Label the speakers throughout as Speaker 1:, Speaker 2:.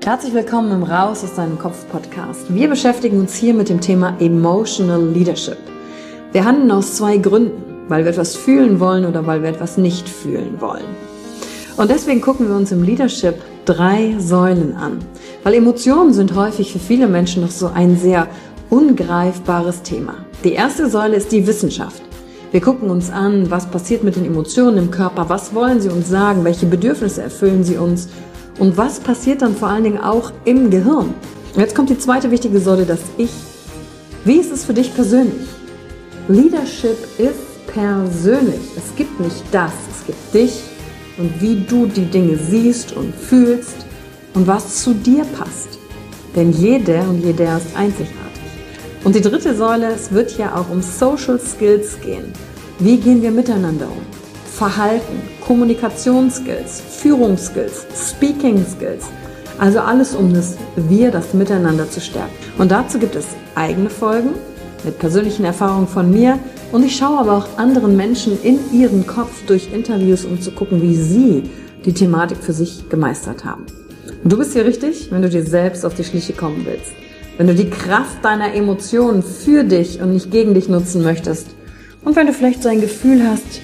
Speaker 1: Herzlich willkommen im Raus aus deinem Kopf Podcast. Wir beschäftigen uns hier mit dem Thema Emotional Leadership. Wir handeln aus zwei Gründen, weil wir etwas fühlen wollen oder weil wir etwas nicht fühlen wollen. Und deswegen gucken wir uns im Leadership 3 Säulen an, weil Emotionen sind häufig für viele Menschen noch so ein sehr ungreifbares Thema. Die erste Säule ist die Wissenschaft. Wir gucken uns an, was passiert mit den Emotionen im Körper, was wollen sie uns sagen, welche Bedürfnisse erfüllen sie uns und was passiert dann vor allen Dingen auch im Gehirn. Und jetzt kommt die zweite wichtige Säule, das Ich. Wie ist es für dich persönlich? Leadership ist persönlich. Es gibt nicht das, es gibt dich und wie du die Dinge siehst und fühlst und was zu dir passt. Denn jede und jeder ist einzigartig. Und die dritte Säule, es wird ja auch um Social Skills gehen. Wie gehen wir miteinander um? Verhalten, Kommunikationsskills, Führungsskills, Speaking Skills. Also alles um das Miteinander zu stärken. Und dazu gibt es eigene Folgen mit persönlichen Erfahrungen von mir. Und ich schaue aber auch anderen Menschen in ihren Kopf durch Interviews, um zu gucken, wie sie die Thematik für sich gemeistert haben. Und du bist hier richtig, wenn du dir selbst auf die Schliche kommen willst. Wenn du die Kraft deiner Emotionen für dich und nicht gegen dich nutzen möchtest. Und wenn du vielleicht so ein Gefühl hast,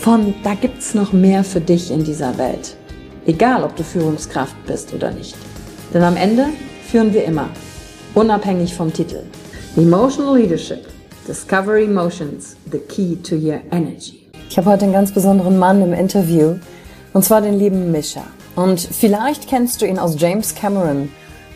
Speaker 1: da gibt's noch mehr für dich in dieser Welt. Egal, ob du Führungskraft bist oder nicht. Denn am Ende führen wir immer, unabhängig vom Titel. Emotional Leadership. Discover Emotions, the key to your energy. Ich habe heute einen ganz besonderen Mann im Interview, und zwar den lieben Mischa. Und vielleicht kennst du ihn aus James Camerons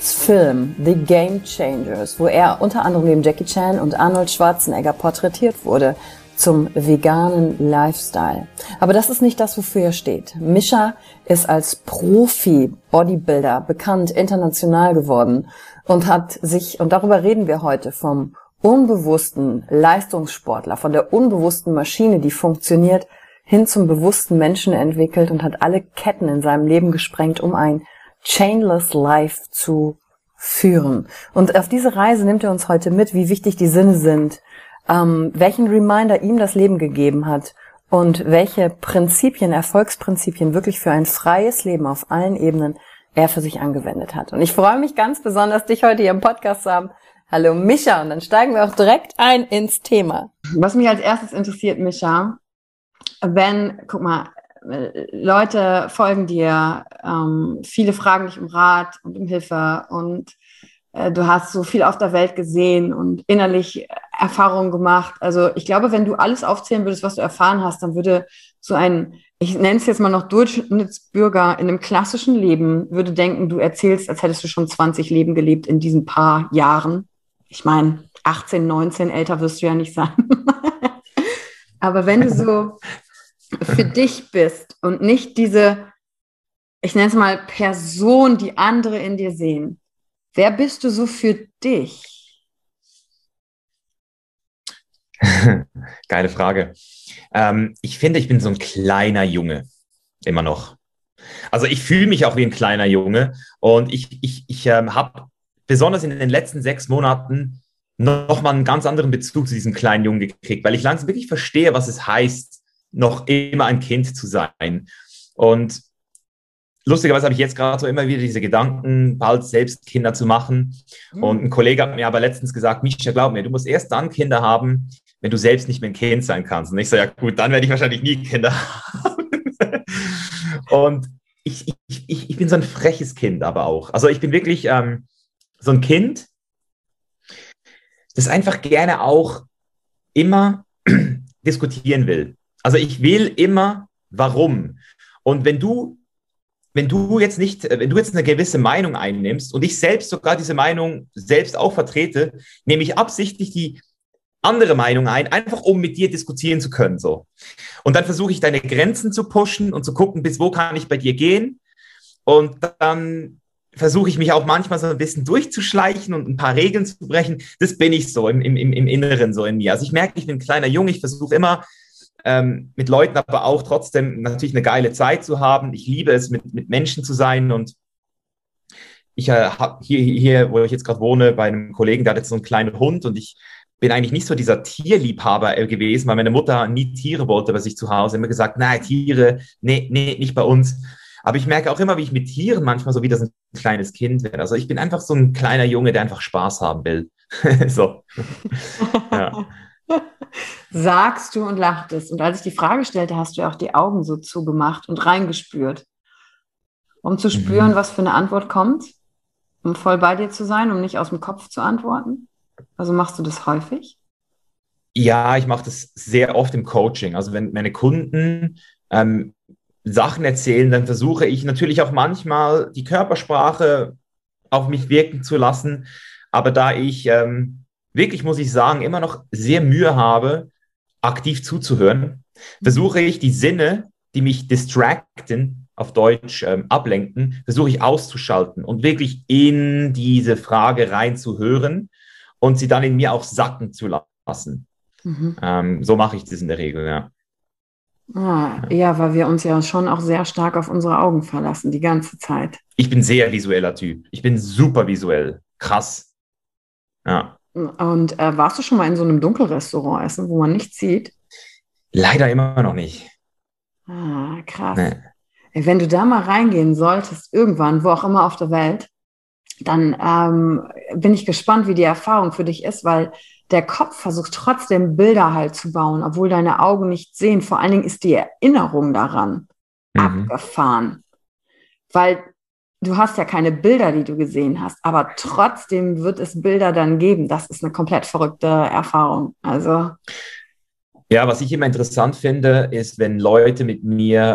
Speaker 1: Film The Game Changers, wo er unter anderem neben Jackie Chan und Arnold Schwarzenegger porträtiert wurde zum veganen Lifestyle. Aber das ist nicht das, wofür er steht. Mischa ist als Profi-Bodybuilder bekannt, international geworden und und darüber reden wir heute, vom unbewussten Leistungssportler, von der unbewussten Maschine, die funktioniert, hin zum bewussten Menschen entwickelt und hat alle Ketten in seinem Leben gesprengt, um ein Chainless Life zu führen. Und auf diese Reise nimmt er uns heute mit, wie wichtig die Sinne sind, welchen Reminder ihm das Leben gegeben hat und welche Prinzipien, Erfolgsprinzipien wirklich für ein freies Leben auf allen Ebenen er für sich angewendet hat. Und ich freue mich ganz besonders, dich heute hier im Podcast zu haben. Hallo Mischa, und dann steigen wir auch direkt ein ins Thema. Was mich als erstes interessiert, Mischa, guck mal, Leute folgen dir, viele fragen dich um Rat und um Hilfe und du hast so viel auf der Welt gesehen und innerlich Erfahrungen gemacht. Also ich glaube, wenn du alles aufzählen würdest, was du erfahren hast, dann würde so ein, ich nenne es jetzt mal noch Durchschnittsbürger in einem klassischen Leben, würde denken, du erzählst, als hättest du schon 20 Leben gelebt in diesen paar Jahren. Ich meine, 18, 19, älter wirst du ja nicht sein. Aber wenn du so für dich bist und nicht diese, ich nenne es mal Person, die andere in dir sehen. Wer bist du so für dich?
Speaker 2: Geile Frage. Ich finde, ich bin so ein kleiner Junge, immer noch. Also ich fühle mich auch wie ein kleiner Junge und ich habe besonders in den letzten 6 Monaten nochmal einen ganz anderen Bezug zu diesem kleinen Jungen gekriegt, weil ich langsam wirklich verstehe, was es heißt, noch immer ein Kind zu sein. Und lustigerweise habe ich jetzt gerade so immer wieder diese Gedanken, bald selbst Kinder zu machen. Und ein Kollege hat mir aber letztens gesagt, Mischa, glaub mir, du musst erst dann Kinder haben, wenn du selbst nicht mehr ein Kind sein kannst. Und ich so, ja gut, dann werde ich wahrscheinlich nie Kinder haben. Und ich bin so ein freches Kind aber auch. Also ich bin wirklich so ein Kind, das einfach gerne auch immer diskutieren will. Also ich will immer, warum. Und wenn du jetzt eine gewisse Meinung einnimmst und ich selbst sogar diese Meinung selbst auch vertrete, nehme ich absichtlich die andere Meinung ein, einfach um mit dir diskutieren zu können, so. Und dann versuche ich deine Grenzen zu pushen und zu gucken, bis wo kann ich bei dir gehen. Und dann versuche ich mich auch manchmal so ein bisschen durchzuschleichen und ein paar Regeln zu brechen. Das bin ich so im Inneren so in mir. Also ich merke, ich bin ein kleiner Junge, ich versuche immer, mit Leuten aber auch trotzdem natürlich eine geile Zeit zu haben. Ich liebe es, mit Menschen zu sein und ich habe hier, wo ich jetzt gerade wohne, bei einem Kollegen, der hat jetzt so einen kleinen Hund und ich bin eigentlich nicht so dieser Tierliebhaber gewesen, weil meine Mutter nie Tiere wollte bei sich zu Hause. Immer gesagt, nein, Tiere, nee, nicht bei uns. Aber ich merke auch immer, wie ich mit Tieren manchmal so wie das ein kleines Kind werde. Also ich bin einfach so ein kleiner Junge, der einfach Spaß haben will. So, ja.
Speaker 1: Sagst du und lachtest. Und als ich die Frage stellte, hast du ja auch die Augen so zugemacht und reingespürt, um zu spüren,
Speaker 2: Mhm.
Speaker 1: was für eine Antwort kommt, um voll bei dir zu sein, um nicht aus dem Kopf zu antworten. Also machst du das häufig?
Speaker 2: Ja, ich mache das sehr oft im Coaching. Also wenn meine Kunden ähm, Sachen erzählen, dann versuche ich natürlich auch manchmal die Körpersprache auf mich wirken zu lassen. Aber da ich wirklich, muss ich sagen, immer noch sehr Mühe habe, aktiv zuzuhören, versuche ich die Sinne, die mich distracten, auf Deutsch ablenken, versuche ich auszuschalten und wirklich in diese Frage reinzuhören und sie dann in mir auch sacken zu lassen.
Speaker 1: Mhm.
Speaker 2: So mache ich das in der Regel, ja.
Speaker 1: Ah, ja, weil wir uns ja schon auch sehr stark auf unsere Augen verlassen, die ganze Zeit.
Speaker 2: Ich bin sehr visueller Typ. Ich bin super visuell. Krass. Ja.
Speaker 1: Und warst du schon mal in so einem Dunkelrestaurant essen, wo man nichts sieht?
Speaker 2: Leider immer noch nicht.
Speaker 1: Ah, krass.
Speaker 2: Nee.
Speaker 1: Ey, wenn du da mal reingehen solltest, irgendwann, wo auch immer auf der Welt, dann bin ich gespannt, wie die Erfahrung für dich ist, weil der Kopf versucht trotzdem Bilder halt zu bauen, obwohl deine Augen nicht sehen. Vor allen Dingen ist die Erinnerung daran
Speaker 2: Mhm.
Speaker 1: abgefahren, weil du hast ja keine Bilder, die du gesehen hast, aber trotzdem wird es Bilder dann geben. Das ist eine komplett verrückte Erfahrung. Also,
Speaker 2: Ja, was ich immer interessant finde, ist, wenn Leute mit mir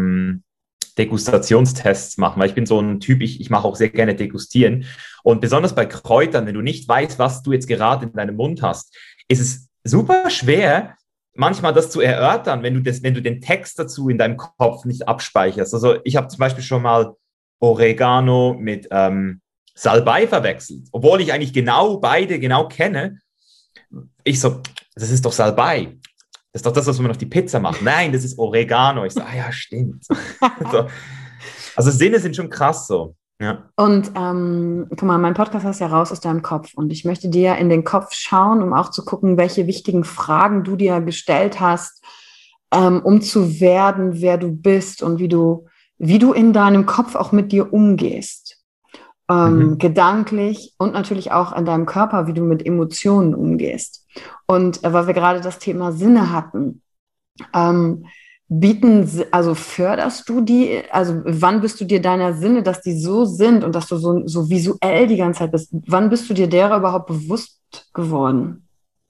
Speaker 2: Degustationstests machen, weil ich bin so ein Typ, ich mache auch sehr gerne degustieren. Und besonders bei Kräutern, wenn du nicht weißt, was du jetzt gerade in deinem Mund hast, ist es super schwer, manchmal das zu erörtern, wenn du den Text dazu in deinem Kopf nicht abspeicherst. Also ich habe zum Beispiel schon mal Oregano mit Salbei verwechselt, obwohl ich eigentlich beide genau kenne. Ich so, das ist doch Salbei. Das ist doch das, was man auf die Pizza macht. Nein, das ist Oregano. Ich so, ah ja, stimmt. So. Also Sinne sind schon krass so. Ja.
Speaker 1: und guck mal, mein Podcast heißt ja raus aus deinem Kopf und ich möchte dir in den Kopf schauen, um auch zu gucken, welche wichtigen Fragen du dir gestellt hast, um zu werden, wer du bist und wie du in deinem Kopf auch mit dir umgehst.
Speaker 2: Mhm.
Speaker 1: Gedanklich und natürlich auch in deinem Körper, wie du mit Emotionen umgehst. Und weil wir gerade das Thema Sinne hatten, ähm, also förderst du die, also wann bist du dir deiner Sinne, dass die so sind und dass du so visuell die ganze Zeit bist, wann bist du dir derer überhaupt bewusst geworden?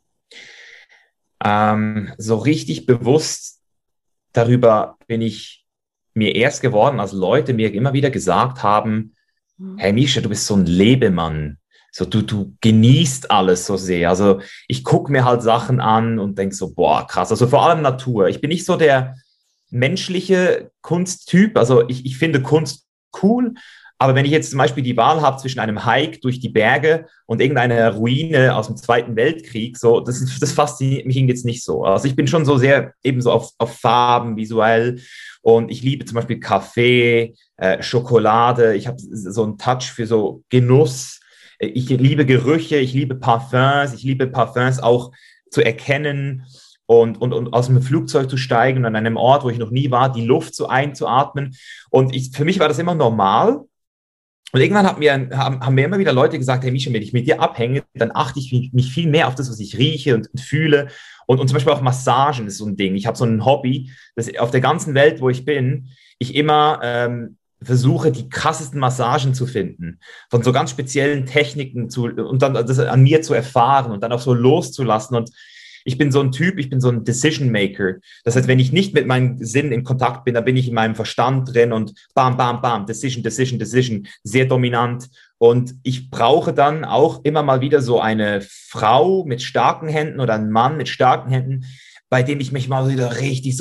Speaker 2: So richtig bewusst darüber bin ich mir erst geworden, als Leute mir immer wieder gesagt haben, hey Misha, du bist so ein Lebemann. So, du genießt alles so sehr. Also ich gucke mir halt Sachen an und denke so, boah, krass. Also vor allem Natur. Ich bin nicht so der menschliche Kunsttyp. Also ich finde Kunst cool. Aber wenn ich jetzt zum Beispiel die Wahl habe zwischen einem Hike durch die Berge und irgendeiner Ruine aus dem Zweiten Weltkrieg, so, das fasziniert mich jetzt nicht so. Also ich bin schon so sehr eben so auf Farben, visuell. Und ich liebe zum Beispiel Kaffee, Schokolade. Ich habe so einen Touch für so Genuss. Ich liebe Gerüche, ich liebe Parfums auch zu erkennen und aus dem Flugzeug zu steigen und an einem Ort, wo ich noch nie war, die Luft so einzuatmen. Für mich war das immer normal. Und irgendwann haben mir immer wieder Leute gesagt, hey Misha, wenn ich mit dir abhänge, dann achte ich mich viel mehr auf das, was ich rieche und fühle. Und zum Beispiel auch Massagen ist so ein Ding. Ich habe so ein Hobby, dass auf der ganzen Welt, wo ich bin, ich immer versuche, die krassesten Massagen zu finden, von so ganz speziellen Techniken und dann das an mir zu erfahren und dann auch so loszulassen. Und ich bin so ein Typ, ich bin so ein Decision Maker. Das heißt, wenn ich nicht mit meinen Sinnen in Kontakt bin, dann bin ich in meinem Verstand drin und bam, bam, bam, Decision, Decision, Decision, sehr dominant. Und ich brauche dann auch immer mal wieder so eine Frau mit starken Händen oder einen Mann mit starken Händen, bei dem ich mich mal wieder richtig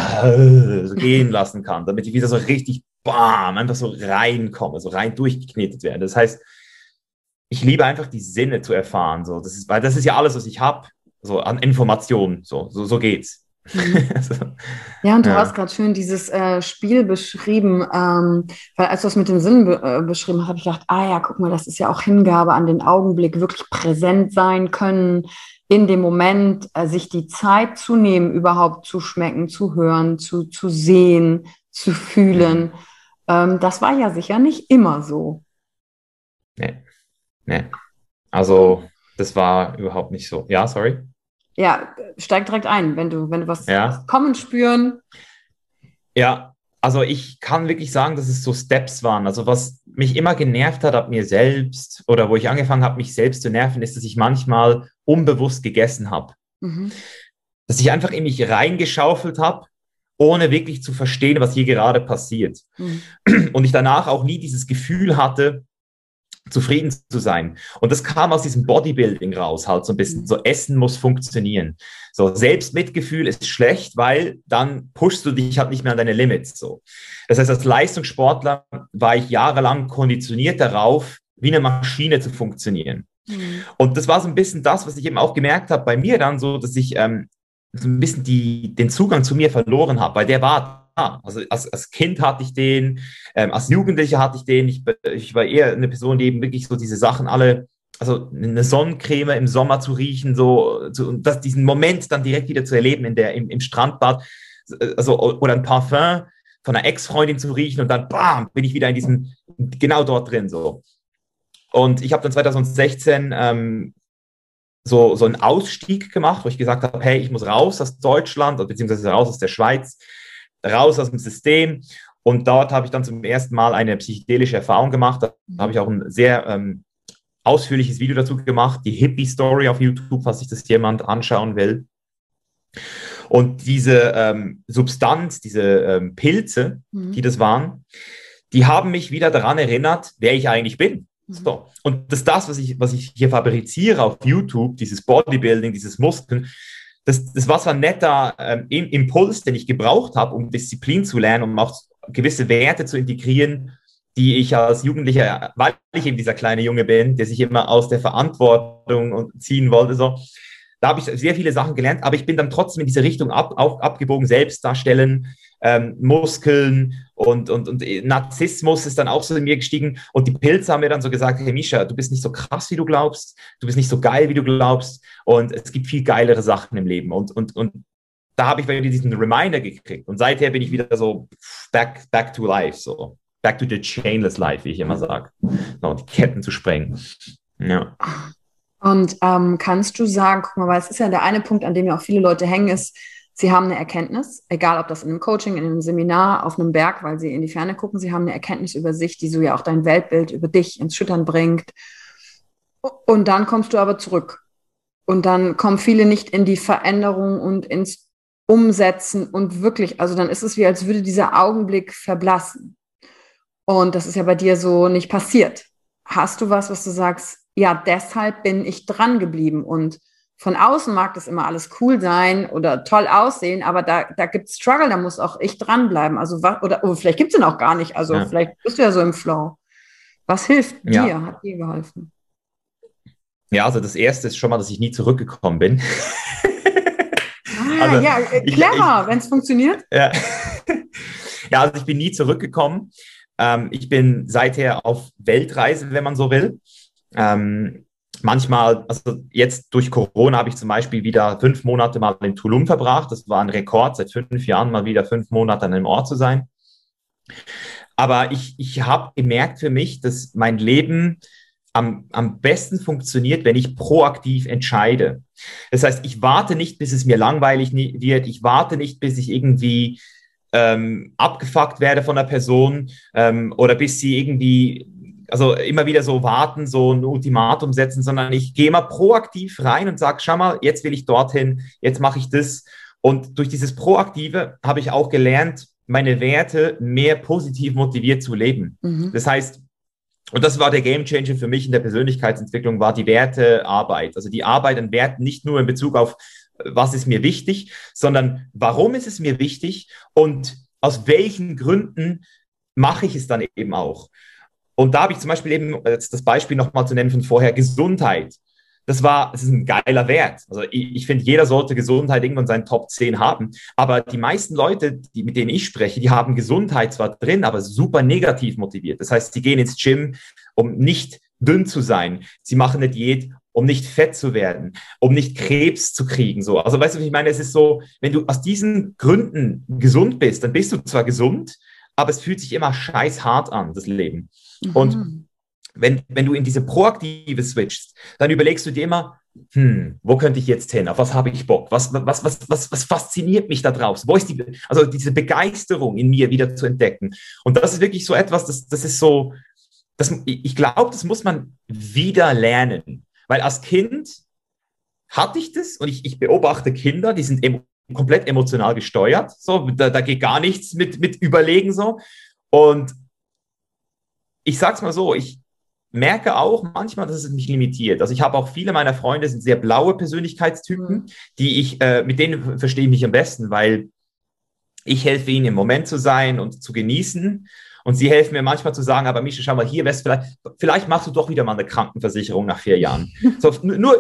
Speaker 2: so gehen lassen kann, damit ich wieder so richtig bam, einfach so reinkomme, so rein durchgeknetet werde. Das heißt, ich liebe einfach die Sinne zu erfahren. So. Weil das ist ja alles, was ich habe, so an Informationen. So geht's.
Speaker 1: Mhm.
Speaker 2: Also,
Speaker 1: Ja, und du hast
Speaker 2: ja.
Speaker 1: gerade schön dieses Spiel beschrieben, weil als du das mit den Sinnen beschrieben hast, habe ich gedacht, ah ja, guck mal, das ist ja auch Hingabe an den Augenblick, wirklich präsent sein können, in dem Moment sich die Zeit zu nehmen, überhaupt zu schmecken, zu hören, zu sehen, zu fühlen.
Speaker 2: Mhm.
Speaker 1: Das war ja sicher nicht immer so.
Speaker 2: Nee, nee. Also, das war überhaupt nicht so. Ja, sorry.
Speaker 1: Ja, steig direkt ein, wenn du was
Speaker 2: Ja.
Speaker 1: kommen spüren.
Speaker 2: Ja, also ich kann wirklich sagen, dass es so Steps waren. Also was mich immer genervt hat ab mir selbst oder wo ich angefangen habe, mich selbst zu nerven, ist, dass ich manchmal unbewusst gegessen habe.
Speaker 1: Mhm.
Speaker 2: Dass ich einfach in mich reingeschaufelt habe, ohne wirklich zu verstehen, was hier gerade passiert.
Speaker 1: Mhm.
Speaker 2: Und ich danach auch nie dieses Gefühl hatte, zufrieden zu sein. Und das kam aus diesem Bodybuilding raus, halt so ein bisschen. So, Essen muss funktionieren. So, Selbstmitgefühl ist schlecht, weil dann pushst du dich halt nicht mehr an deine Limits. So. Das heißt, als Leistungssportler war ich jahrelang konditioniert darauf, wie eine Maschine zu funktionieren.
Speaker 1: Mhm.
Speaker 2: Und das war so ein bisschen das, was ich eben auch gemerkt habe bei mir dann so, dass ich so ein bisschen den Zugang zu mir verloren habe, weil der war da. Also als Kind hatte ich den, als Jugendlicher hatte ich den. Ich war eher eine Person, die eben wirklich so diese Sachen alle, also eine Sonnencreme im Sommer zu riechen, und diesen Moment dann direkt wieder zu erleben im Strandbad, also, oder ein Parfum von einer Ex-Freundin zu riechen und dann bam, bin ich wieder genau dort drin so. Und ich habe dann 2016 so einen Ausstieg gemacht, wo ich gesagt habe, hey, ich muss raus aus Deutschland, beziehungsweise raus aus der Schweiz, raus aus dem System. Und dort habe ich dann zum ersten Mal eine psychedelische Erfahrung gemacht. Da habe ich auch ein sehr ausführliches Video dazu gemacht, die Hippie-Story auf YouTube, falls sich das jemand anschauen will. Und diese Substanz, diese Pilze, die das waren, die haben mich wieder daran erinnert, wer ich eigentlich bin. So. Und das, was ich hier fabriziere auf YouTube, dieses Bodybuilding, dieses Muskeln, das war so ein netter Impuls, den ich gebraucht habe, um Disziplin zu lernen, um auch gewisse Werte zu integrieren, die ich als Jugendlicher, weil ich eben dieser kleine Junge bin, der sich immer aus der Verantwortung ziehen wollte, so. Da habe ich sehr viele Sachen gelernt, aber ich bin dann trotzdem in diese Richtung abgebogen, Selbstdarstellen, Muskeln und Narzissmus ist dann auch so in mir gestiegen. Und die Pilze haben mir dann so gesagt, hey Misha, du bist nicht so krass, wie du glaubst, du bist nicht so geil, wie du glaubst und es gibt viel geilere Sachen im Leben. Und da habe ich wieder diesen Reminder gekriegt. Und seither bin ich wieder so back to life, so back to the chainless life, wie ich immer sage. So, die Ketten zu sprengen. Ja.
Speaker 1: Und kannst du sagen, guck mal, weil es ist ja der eine Punkt, an dem ja auch viele Leute hängen, ist, sie haben eine Erkenntnis, egal ob das in einem Coaching, in einem Seminar, auf einem Berg, weil sie in die Ferne gucken, sie haben eine Erkenntnis über sich, die so ja auch dein Weltbild über dich ins Schüttern bringt. Und dann kommst du aber zurück. Und dann kommen viele nicht in die Veränderung und ins Umsetzen und wirklich, also dann ist es wie, als würde dieser Augenblick verblassen. Und das ist ja bei dir so nicht passiert. Hast du was du sagst, ja, deshalb bin ich dran geblieben und von außen mag das immer alles cool sein oder toll aussehen, aber da gibt es Struggle, da muss auch ich dranbleiben. Also oder vielleicht gibt es den auch gar nicht. Also vielleicht bist du ja so im Flow. Was hilft dir? Hat dir geholfen?
Speaker 2: Ja, also das Erste ist schon mal, dass ich nie zurückgekommen bin.
Speaker 1: Also, ja, clever, wenn es funktioniert.
Speaker 2: Ja. Ja, also ich bin nie zurückgekommen. Ich bin seither auf Weltreise, wenn man so will. Manchmal, also jetzt durch Corona habe ich zum Beispiel wieder 5 Monate mal in Tulum verbracht. Das war ein Rekord, seit 5 Jahren mal wieder 5 Monate an einem Ort zu sein. Aber ich habe gemerkt für mich, dass mein Leben am besten funktioniert, wenn ich proaktiv entscheide. Das heißt, ich warte nicht, bis es mir langweilig wird. Ich warte nicht, bis ich irgendwie abgefuckt werde von einer Person oder bis sie irgendwie, also immer wieder so warten, so ein Ultimatum setzen, sondern ich gehe immer proaktiv rein und sage, schau mal, jetzt will ich dorthin, jetzt mache ich das. Und durch dieses Proaktive habe ich auch gelernt, meine Werte mehr positiv motiviert zu leben. Mhm. Das heißt, und das war der Gamechanger für mich in der Persönlichkeitsentwicklung, war die Wertearbeit. Also die Arbeit an Werten nicht nur in Bezug auf, was ist mir wichtig, sondern warum ist es mir wichtig und aus welchen Gründen mache ich es dann eben auch. Und da habe ich zum Beispiel eben, jetzt das Beispiel nochmal zu nennen von vorher, Gesundheit. Das ist ein geiler Wert. Also ich finde, jeder sollte Gesundheit irgendwann in seinen Top 10 haben. Aber die meisten Leute, mit denen ich spreche, die haben Gesundheit zwar drin, aber super negativ motiviert. Das heißt, sie gehen ins Gym, um nicht dünn zu sein. Sie machen eine Diät, um nicht fett zu werden, um nicht Krebs zu kriegen. So. Also weißt du, was ich meine? Es ist so, wenn du aus diesen Gründen gesund bist, dann bist du zwar gesund, aber es fühlt sich immer scheiß hart an, das Leben. Und
Speaker 1: Mhm.
Speaker 2: wenn du in diese Proaktive switchst, dann überlegst du dir immer, wo könnte ich jetzt hin? Auf was habe ich Bock? Was fasziniert mich da draußen? Wo ist also diese Begeisterung in mir wieder zu entdecken? Und das ist wirklich so etwas, das ist so, ich glaube, das muss man wieder lernen. Weil als Kind hatte ich das und ich beobachte Kinder, die sind komplett emotional gesteuert. So, da geht gar nichts mit Überlegen so. Und ich sag's mal so, ich merke auch manchmal, dass es mich limitiert. Also ich habe auch viele meiner Freunde sind sehr blaue Persönlichkeitstypen,
Speaker 1: Mhm.
Speaker 2: mit denen verstehe ich mich am besten, weil ich helfe ihnen im Moment zu sein und zu genießen. Und sie helfen mir manchmal zu sagen, aber Mischa, schau mal, hier wär's vielleicht machst du doch wieder mal eine Krankenversicherung nach 4 Jahren. So,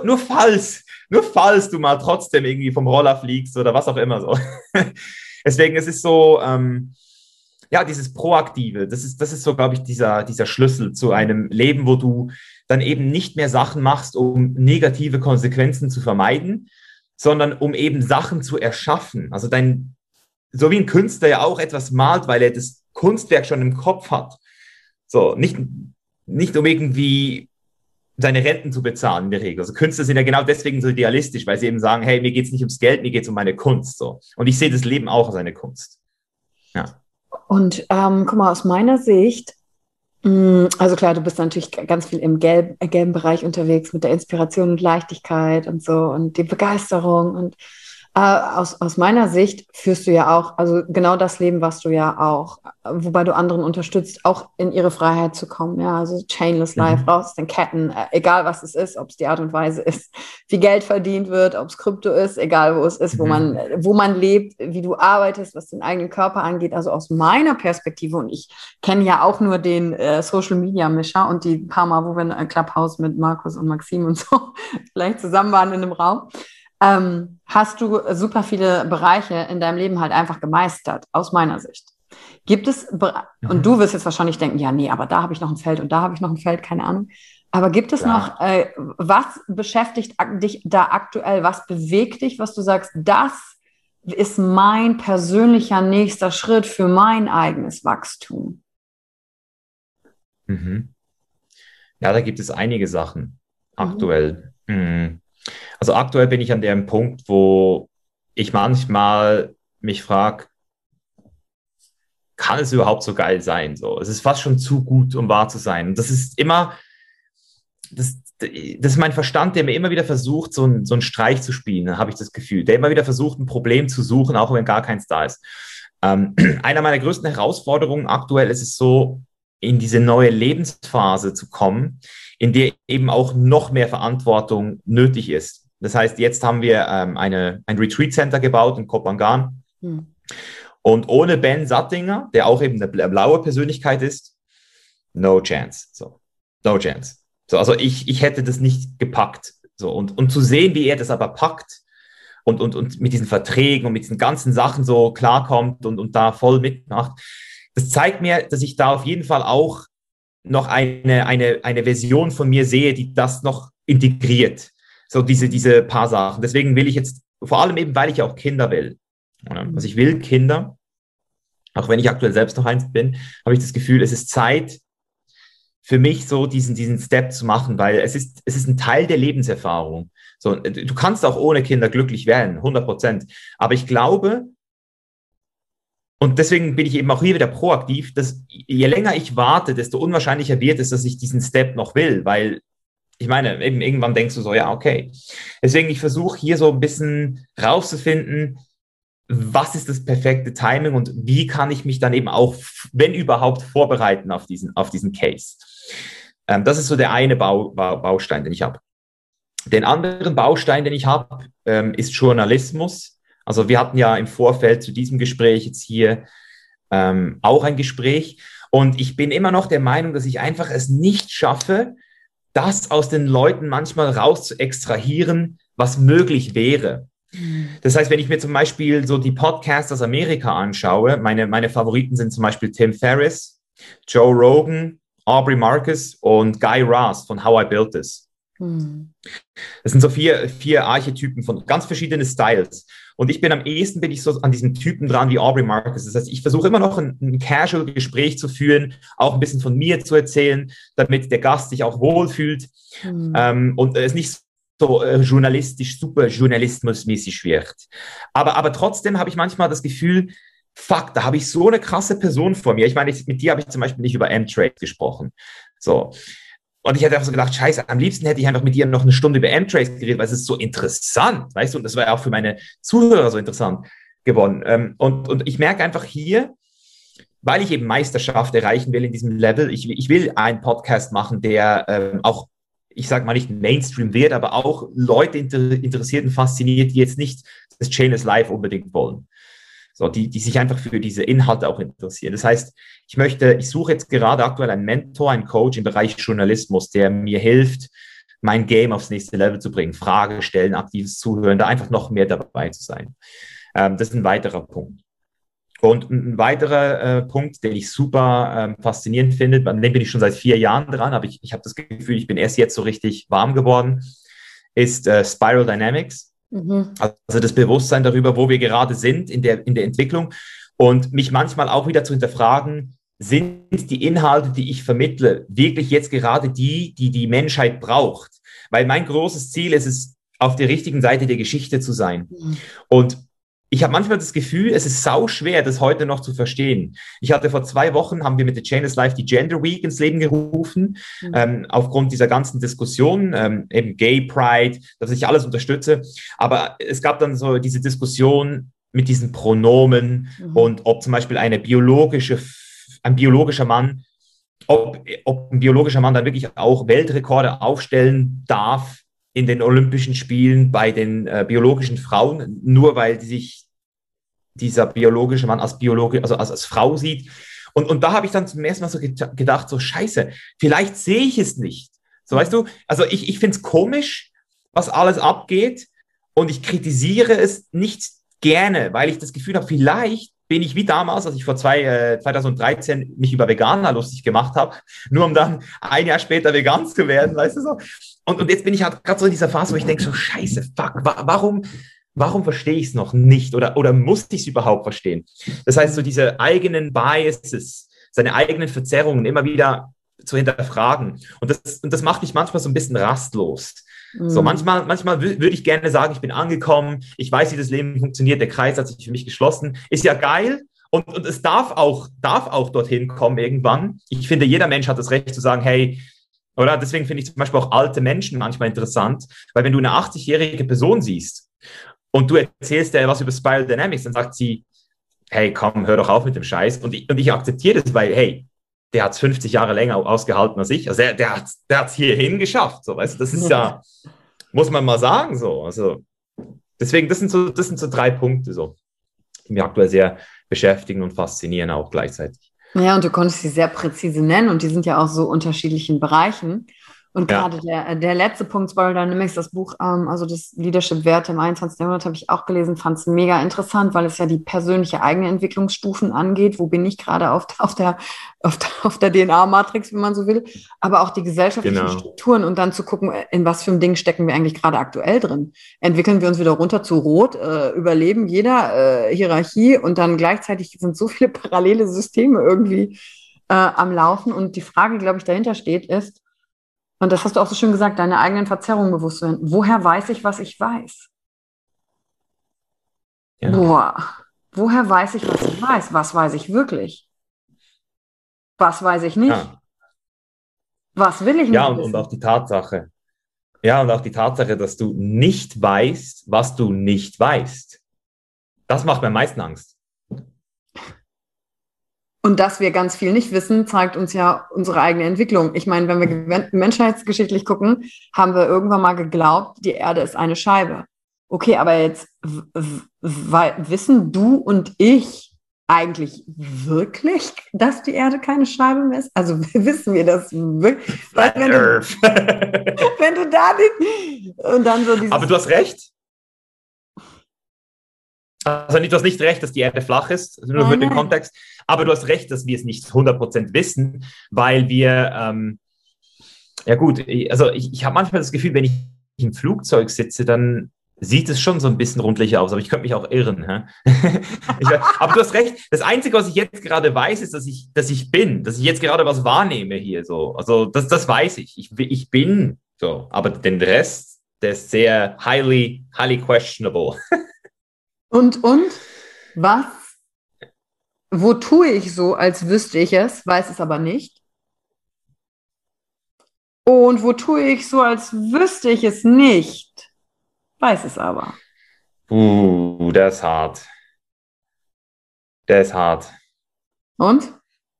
Speaker 2: nur falls du mal trotzdem irgendwie vom Roller fliegst oder was auch immer so. Deswegen, es ist so, ja, dieses Proaktive, das ist so, glaube ich, dieser Schlüssel zu einem Leben, wo du dann eben nicht mehr Sachen machst, um negative Konsequenzen zu vermeiden, sondern um eben Sachen zu erschaffen. Also so wie ein Künstler ja auch etwas malt, weil er das Kunstwerk schon im Kopf hat. So, nicht um irgendwie seine Renten zu bezahlen in der Regel. Also Künstler sind ja genau deswegen so idealistisch, weil sie eben sagen, hey, mir geht es nicht ums Geld, mir geht es um meine Kunst. So. Und ich sehe das Leben auch als eine Kunst. Ja.
Speaker 1: Und guck mal, aus meiner Sicht, also klar, du bist natürlich ganz viel im gelben Bereich unterwegs mit der Inspiration und Leichtigkeit und so und die Begeisterung. Und aus meiner Sicht führst du ja auch, also genau das Leben, was du ja auch, wobei du anderen unterstützt, auch in ihre Freiheit zu kommen. Ja, also Chainless Life,
Speaker 2: Mhm.
Speaker 1: raus aus den Ketten, egal was es ist, ob es die Art und Weise ist, wie Geld verdient wird, ob es Krypto ist, egal wo es ist,
Speaker 2: Mhm.
Speaker 1: wo man lebt, wie du arbeitest, was den eigenen Körper angeht. Also aus meiner Perspektive, und ich kenne ja auch nur den Social Media Mischer und die paar Mal, wo wir in Clubhouse mit Markus und Maxim und so vielleicht zusammen waren in einem Raum, hast du super viele Bereiche in deinem Leben halt einfach gemeistert, aus meiner Sicht. Gibt es, und
Speaker 2: Mhm.
Speaker 1: du wirst jetzt wahrscheinlich denken, ja, nee, aber da habe ich noch ein Feld und da habe ich noch ein Feld, keine Ahnung. Aber gibt es noch,
Speaker 2: Klar.
Speaker 1: was beschäftigt dich da aktuell, was bewegt dich, was du sagst, das ist mein persönlicher nächster Schritt für mein eigenes Wachstum?
Speaker 2: Mhm. Ja, da gibt es einige Sachen
Speaker 1: Mhm.
Speaker 2: aktuell. Also aktuell bin ich an dem Punkt, wo ich manchmal mich frage, kann es überhaupt so geil sein? So, es ist fast schon zu gut, um wahr zu sein. Und das ist immer, das ist mein Verstand, der mir immer wieder versucht, so einen Streich zu spielen, habe ich das Gefühl. Der immer wieder versucht, ein Problem zu suchen, auch wenn gar keins da ist. Ähm, Einer meiner größten Herausforderungen aktuell ist es so, in diese neue Lebensphase zu kommen, in der eben auch noch mehr Verantwortung nötig ist. Das heißt, jetzt haben wir ein Retreat Center gebaut in Kopangan.
Speaker 1: Hm.
Speaker 2: Und ohne Ben Sattinger, der auch eben eine blaue Persönlichkeit ist, no chance. So, no chance. So, also ich hätte das nicht gepackt. So, und zu sehen, wie er das aber packt und mit diesen Verträgen und mit diesen ganzen Sachen so klarkommt und da voll mitmacht, das zeigt mir, dass ich da auf jeden Fall auch noch eine Version von mir sehe, die das noch integriert. So diese paar Sachen. Deswegen will ich jetzt, vor allem eben, weil ich auch Kinder will. Also ich will Kinder, auch wenn ich aktuell selbst noch eins bin, habe ich das Gefühl, es ist Zeit für mich so diesen Step zu machen, weil es ist ein Teil der Lebenserfahrung. So, du kannst auch ohne Kinder glücklich werden, 100%. Aber ich glaube, und deswegen bin ich eben auch hier wieder proaktiv, dass je länger ich warte, desto unwahrscheinlicher wird es, dass ich diesen Step noch will, weil ich meine, eben irgendwann denkst du so, ja, okay. Deswegen, ich versuche hier so ein bisschen rauszufinden, was ist das perfekte Timing und wie kann ich mich dann eben auch, wenn überhaupt, vorbereiten auf diesen Case. Das ist so der eine Baustein, den ich habe. Den anderen Baustein, den ich habe, ist Journalismus. Also wir hatten ja im Vorfeld zu diesem Gespräch jetzt hier auch ein Gespräch. Und ich bin immer noch der Meinung, dass ich einfach es nicht schaffe, das aus den Leuten manchmal raus zu extrahieren, was möglich wäre.
Speaker 1: Hm.
Speaker 2: Das heißt, wenn ich mir zum Beispiel so die Podcasts aus Amerika anschaue, meine Favoriten sind zum Beispiel Tim Ferriss, Joe Rogan, Aubrey Marcus und Guy Raz von How I Built This.
Speaker 1: Hm.
Speaker 2: Das sind so vier Archetypen von ganz verschiedenen Styles. Und ich bin am ehesten bin ich so an diesen Typen dran wie Aubrey Marcus. Das heißt, ich versuche immer noch ein Casual-Gespräch zu führen, auch ein bisschen von mir zu erzählen, damit der Gast sich auch wohlfühlt und es nicht so journalistisch, super journalismusmäßig wird. Aber trotzdem habe ich manchmal das Gefühl, fuck, da habe ich so eine krasse Person vor mir. Ich meine, mit dir habe ich zum Beispiel nicht über M-Trade gesprochen. So. Und ich hätte einfach so gedacht, scheiße, am liebsten hätte ich einfach mit dir noch eine Stunde über M-Trace geredet, weil es ist so interessant, weißt du, und das war ja auch für meine Zuhörer so interessant geworden. Und ich merke einfach hier, weil ich eben Meisterschaft erreichen will in diesem Level, ich will einen Podcast machen, der auch, ich sage mal nicht Mainstream wird, aber auch Leute interessiert und fasziniert, die jetzt nicht das Chain is Life unbedingt wollen. So, die sich einfach für diese Inhalte auch interessieren. Das heißt, ich suche jetzt gerade aktuell einen Mentor, einen Coach im Bereich Journalismus, der mir hilft, mein Game aufs nächste Level zu bringen, Fragen stellen, aktives Zuhören, da einfach noch mehr dabei zu sein. Das ist ein weiterer Punkt. Und ein weiterer Punkt, den ich super faszinierend finde, an dem bin ich schon seit 4 Jahren dran, aber ich habe das Gefühl, ich bin erst jetzt so richtig warm geworden, ist Spiral Dynamics. Also das Bewusstsein darüber, wo wir gerade sind in der Entwicklung und mich manchmal auch wieder zu hinterfragen, sind die Inhalte, die ich vermittle, wirklich jetzt gerade die Menschheit braucht? Weil mein großes Ziel ist es, auf der richtigen Seite der Geschichte zu sein. Und ich habe manchmal das Gefühl, es ist sau schwer, das heute noch zu verstehen. Ich hatte vor 2 Wochen, haben wir mit The Chain is Life die Gender Week ins Leben gerufen, aufgrund dieser ganzen Diskussion, eben Gay Pride, dass ich alles unterstütze. Aber es gab dann so diese Diskussion mit diesen Pronomen und ob zum Beispiel ein biologischer Mann, ob ein biologischer Mann dann wirklich auch Weltrekorde aufstellen darf in den Olympischen Spielen bei den biologischen Frauen, nur weil sich dieser biologische Mann als als Frau sieht. Und da habe ich dann zum ersten Mal so gedacht, so scheiße, vielleicht sehe ich es nicht. So, weißt du, also ich finde es komisch, was alles abgeht und ich kritisiere es nicht gerne, weil ich das Gefühl habe, vielleicht bin ich wie damals, als ich vor 2013 mich über Veganer lustig gemacht habe, nur um dann ein Jahr später vegan zu werden, weißt du so. Und jetzt bin ich halt gerade so in dieser Phase, wo ich denke so, scheiße, fuck, warum verstehe ich es noch nicht oder muss ich es überhaupt verstehen? Das heißt, so diese eigenen Biases, seine eigenen Verzerrungen immer wieder zu hinterfragen. Und das macht mich manchmal so ein bisschen rastlos. So, manchmal würde ich gerne sagen, ich bin angekommen, ich weiß, wie das Leben funktioniert, der Kreis hat sich für mich geschlossen. Ist ja geil und es darf auch dorthin kommen irgendwann. Ich finde, jeder Mensch hat das Recht zu sagen, hey, oder? Deswegen finde ich zum Beispiel auch alte Menschen manchmal interessant, weil wenn du eine 80-jährige Person siehst und du erzählst dir was über Spiral Dynamics, dann sagt sie, hey, komm, hör doch auf mit dem Scheiß. Und ich akzeptiere das, weil, hey, der hat es 50 Jahre länger ausgehalten als ich. Also der hat es hierhin geschafft. So, weißt du, das ist ja, muss man mal sagen, so. Also deswegen, das sind so 3 Punkte, so, die mich aktuell sehr beschäftigen und faszinieren auch gleichzeitig.
Speaker 1: Ja, und du konntest sie sehr präzise nennen und die sind ja auch so unterschiedlichen Bereichen. Und gerade der letzte Punkt, Spiral Dynamics, das Buch, also das Leadership-Werte im 21. Jahrhundert, habe ich auch gelesen, fand es mega interessant, weil es ja die persönliche eigene Entwicklungsstufen angeht. Wo bin ich gerade auf der DNA-Matrix, wenn man so will, aber auch die gesellschaftlichen Strukturen und dann zu gucken, in was für ein Ding stecken wir eigentlich gerade aktuell drin. Entwickeln wir uns wieder runter zu Rot, überleben jeder Hierarchie und dann gleichzeitig sind so viele parallele Systeme irgendwie am Laufen. Und die Frage, glaube ich, dahinter steht, ist, und das hast du auch so schön gesagt, deine eigenen Verzerrungen bewusst werden. Woher weiß ich, was ich weiß? Ja. Woher weiß ich, was ich weiß? Was weiß ich wirklich? Was weiß ich nicht?
Speaker 2: Ja.
Speaker 1: Was will ich nicht wissen?
Speaker 2: Und auch die Tatsache. Ja, und auch die Tatsache, dass du nicht weißt, was du nicht weißt. Das macht mir am meisten Angst.
Speaker 1: Und dass wir ganz viel nicht wissen, zeigt uns ja unsere eigene Entwicklung. Ich meine, wenn wir menschheitsgeschichtlich gucken, haben wir irgendwann mal geglaubt, die Erde ist eine Scheibe. Okay, aber jetzt wissen du und ich eigentlich wirklich, dass die Erde keine Scheibe mehr ist? Also wissen wir das wirklich? Wenn du da nicht... Und dann so dieses,
Speaker 2: aber du hast recht. Also du hast nicht recht, dass die Erde flach ist, nur für den Kontext, aber du hast recht, dass wir es nicht 100% wissen, weil wir, ja gut, also ich habe manchmal das Gefühl, wenn ich im Flugzeug sitze, dann sieht es schon so ein bisschen rundlicher aus, aber ich könnte mich auch irren. Aber du hast recht, das Einzige, was ich jetzt gerade weiß, ist, dass ich bin, dass ich jetzt gerade was wahrnehme hier so. Also das weiß ich. Ich bin so, aber den Rest, der ist sehr highly questionable.
Speaker 1: Und was, wo tue ich so, als wüsste ich es, weiß es aber nicht? Und wo tue ich so, als wüsste ich es nicht, weiß es aber?
Speaker 2: Der ist hart. Der ist hart.
Speaker 1: Und?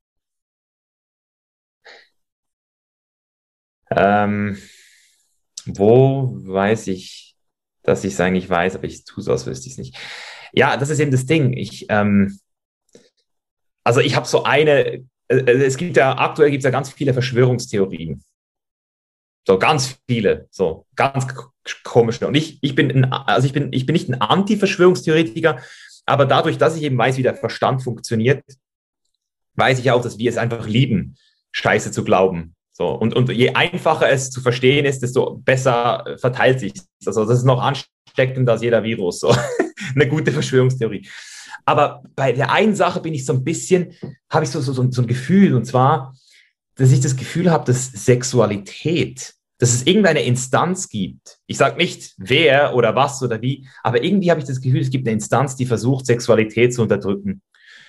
Speaker 2: Ähm, Wo weiß ich, dass ich es eigentlich weiß, aber ich tue so, als wüsste ich es nicht. Ja, das ist eben das Ding. Also ich habe so es gibt ja, aktuell gibt es ja ganz viele Verschwörungstheorien. So ganz viele, so ganz komische. Und ich bin nicht ein Anti-Verschwörungstheoretiker, aber dadurch, dass ich eben weiß, wie der Verstand funktioniert, weiß ich auch, dass wir es einfach lieben, Scheiße zu glauben. So, und je einfacher es zu verstehen ist, desto besser verteilt sich. Also das ist noch ansteckender als jeder Virus. So. Eine gute Verschwörungstheorie. Aber bei der einen Sache habe ich so ein Gefühl, und zwar, dass ich das Gefühl habe, dass Sexualität, dass es irgendeine Instanz gibt. Ich sage nicht wer oder was oder wie, aber irgendwie habe ich das Gefühl, es gibt eine Instanz, die versucht, Sexualität zu unterdrücken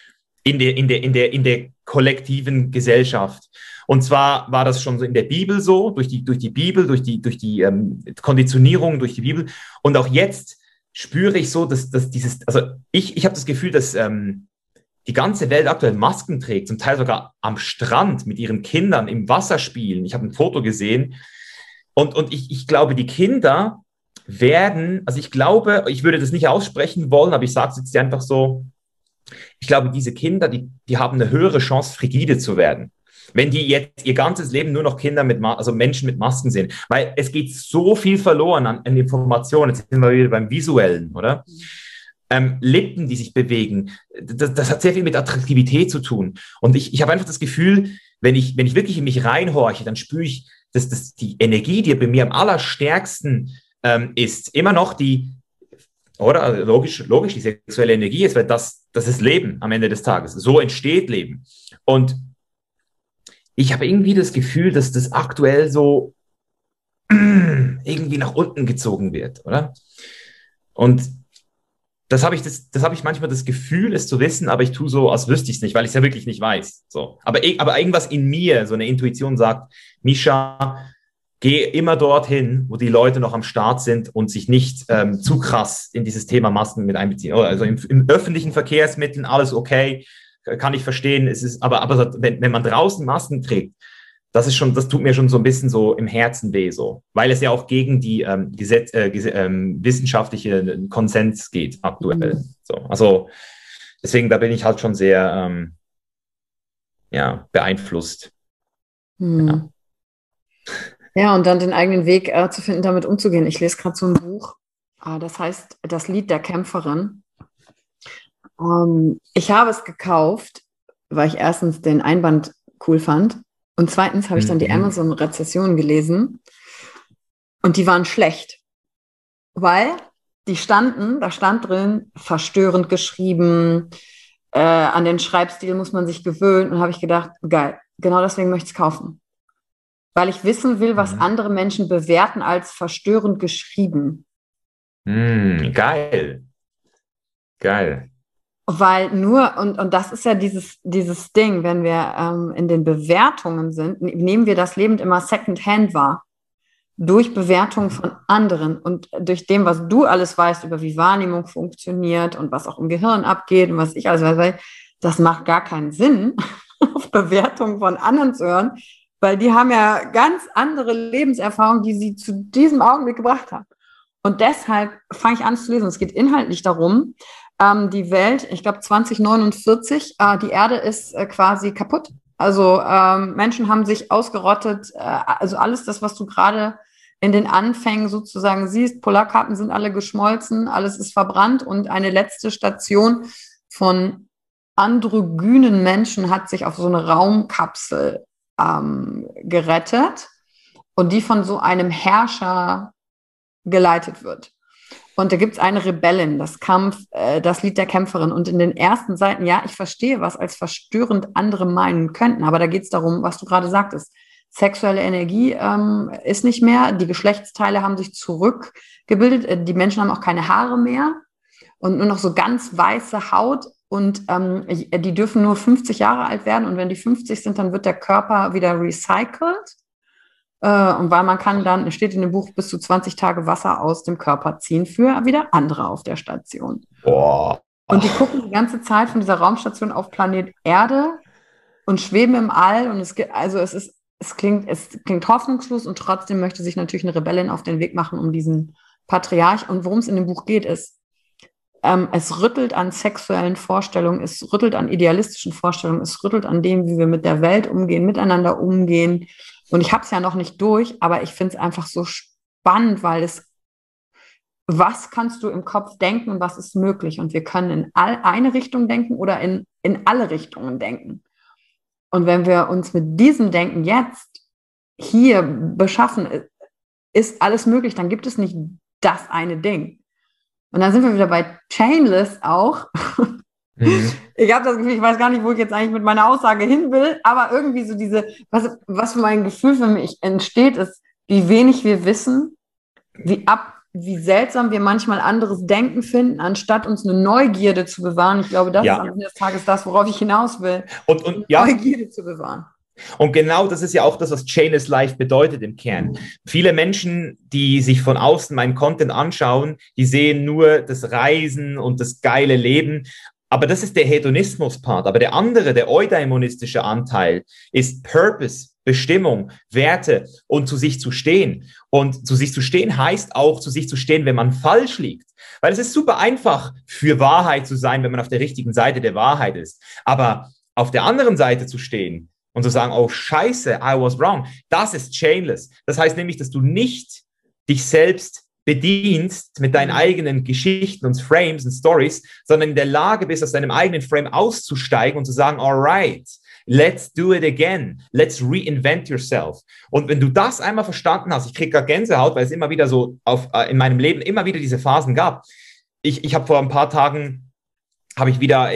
Speaker 2: in der kollektiven Gesellschaft. Und zwar war das schon so in der Bibel so, durch die Bibel, durch die Konditionierung, durch die Bibel. Und auch jetzt spüre ich so, dass ich habe das Gefühl, dass die ganze Welt aktuell Masken trägt, zum Teil sogar am Strand mit ihren Kindern im Wasser spielen. Ich habe ein Foto gesehen. Und ich glaube, die Kinder ich glaube, ich würde das nicht aussprechen wollen, aber ich sage es jetzt einfach so, ich glaube, diese Kinder, die haben eine höhere Chance, frigide zu werden. Wenn die jetzt ihr ganzes Leben nur noch also Menschen mit Masken sehen. Weil es geht so viel verloren an Informationen. Jetzt sind wir wieder beim Visuellen, oder? Lippen, die sich bewegen. Das hat sehr viel mit Attraktivität zu tun. Und ich habe einfach das Gefühl, wenn ich wirklich in mich reinhorche, dann spüre ich, dass die Energie, die bei mir am allerstärksten ist, immer noch oder also logisch, die sexuelle Energie ist, weil das ist Leben am Ende des Tages. So entsteht Leben. Und ich habe irgendwie das Gefühl, dass das aktuell so irgendwie nach unten gezogen wird, oder? Und das habe ich manchmal das Gefühl, es zu wissen, aber ich tue so, als wüsste ich es nicht, weil ich es ja wirklich nicht weiß. So. Aber irgendwas in mir, so eine Intuition sagt, Misha, geh immer dorthin, wo die Leute noch am Start sind und sich nicht zu krass in dieses Thema Masken mit einbeziehen. Also im öffentlichen Verkehrsmitteln alles okay, kann ich verstehen. Aber wenn man draußen Masken trägt, das tut mir schon so ein bisschen so im Herzen weh, so, weil es ja auch gegen die wissenschaftliche Konsens geht aktuell. So, also deswegen, da bin ich halt schon sehr beeinflusst.
Speaker 1: Ja. Ja, und dann den eigenen Weg zu finden, damit umzugehen. Ich lese gerade so ein Buch, das heißt Das Lied der Kämpferin. Ich habe es gekauft, weil ich erstens den Einband cool fand und zweitens habe ich dann die Amazon-Rezessionen gelesen und die waren schlecht, weil da stand drin, verstörend geschrieben, an den Schreibstil muss man sich gewöhnen und habe ich gedacht, geil, genau deswegen möchte ich es kaufen. Weil ich wissen will, was andere Menschen bewerten als verstörend geschrieben.
Speaker 2: Geil. Geil.
Speaker 1: Weil und das ist ja dieses Ding, wenn wir in den Bewertungen sind, nehmen wir das Leben immer second-hand wahr. Durch Bewertungen von anderen und durch dem, was du alles weißt, über wie Wahrnehmung funktioniert und was auch im Gehirn abgeht und was ich alles weiß, das macht gar keinen Sinn, auf Bewertungen von anderen zu hören, weil die haben ja ganz andere Lebenserfahrungen, die sie zu diesem Augenblick gebracht haben. Und deshalb fange ich an zu lesen. Es geht inhaltlich darum, die Welt, ich glaube 2049, die Erde ist quasi kaputt. Also Menschen haben sich ausgerottet. Also alles das, was du gerade in den Anfängen sozusagen siehst, Polarkappen sind alle geschmolzen, alles ist verbrannt und eine letzte Station von androgynen Menschen hat sich auf so eine Raumkapsel gerettet und die von so einem Herrscher geleitet wird. Und da gibt es eine Rebellin, das Lied der Kämpferin. Und in den ersten Seiten, ja, ich verstehe, was als verstörend andere meinen könnten, aber da geht es darum, was du gerade sagtest. Sexuelle Energie ist nicht mehr, die Geschlechtsteile haben sich zurückgebildet, die Menschen haben auch keine Haare mehr und nur noch so ganz weiße Haut. Und die dürfen nur 50 Jahre alt werden. Und wenn die 50 sind, dann wird der Körper wieder recycelt. Und weil man kann dann, es steht in dem Buch, bis zu 20 Tage Wasser aus dem Körper ziehen für wieder andere auf der Station.
Speaker 2: Boah.
Speaker 1: Und die gucken die ganze Zeit von dieser Raumstation auf Planet Erde und schweben im All. Und es klingt hoffnungslos und trotzdem möchte sich natürlich eine Rebellin auf den Weg machen, um diesen Patriarch. Und worum es in dem Buch geht, ist, es rüttelt an sexuellen Vorstellungen, es rüttelt an idealistischen Vorstellungen, es rüttelt an dem, wie wir mit der Welt umgehen, miteinander umgehen. Und ich habe es ja noch nicht durch, aber ich finde es einfach so spannend, weil was kannst du im Kopf denken und was ist möglich? Und wir können in eine Richtung denken oder in alle Richtungen denken. Und wenn wir uns mit diesem Denken jetzt hier beschaffen, ist alles möglich, dann gibt es nicht das eine Ding. Und dann sind wir wieder bei Chainless auch. Ich habe das Gefühl, ich weiß gar nicht, wo ich jetzt eigentlich mit meiner Aussage hin will, aber irgendwie so was für mein Gefühl für mich entsteht, ist, wie wenig wir wissen, wie seltsam wir manchmal anderes Denken finden, anstatt uns eine Neugierde zu bewahren. Ich glaube, das ist am Ende des Tages das, worauf ich hinaus will.
Speaker 2: Und
Speaker 1: Neugierde zu bewahren.
Speaker 2: Und genau das ist ja auch das, was Chainless Life bedeutet im Kern. Viele Menschen, die sich von außen meinen Content anschauen, die sehen nur das Reisen und das geile Leben. Aber das ist der Hedonismus-Part. Aber der andere, der eudaimonistische Anteil, ist Purpose, Bestimmung, Werte und zu sich zu stehen. Und zu sich zu stehen heißt auch, zu sich zu stehen, wenn man falsch liegt. Weil es ist super einfach, für Wahrheit zu sein, wenn man auf der richtigen Seite der Wahrheit ist. Aber auf der anderen Seite zu stehen und zu sagen, oh Scheiße, I was wrong, das ist Chainless. Das heißt nämlich, dass du nicht dich selbst bedienst mit deinen eigenen Geschichten und Frames und Stories, sondern in der Lage bist, aus deinem eigenen Frame auszusteigen und zu sagen, all right, let's do it again. Let's reinvent yourself. Und wenn du das einmal verstanden hast, ich kriege gerade Gänsehaut, weil es immer wieder so in meinem Leben immer wieder diese Phasen gab. Ich habe vor ein paar Tagen bin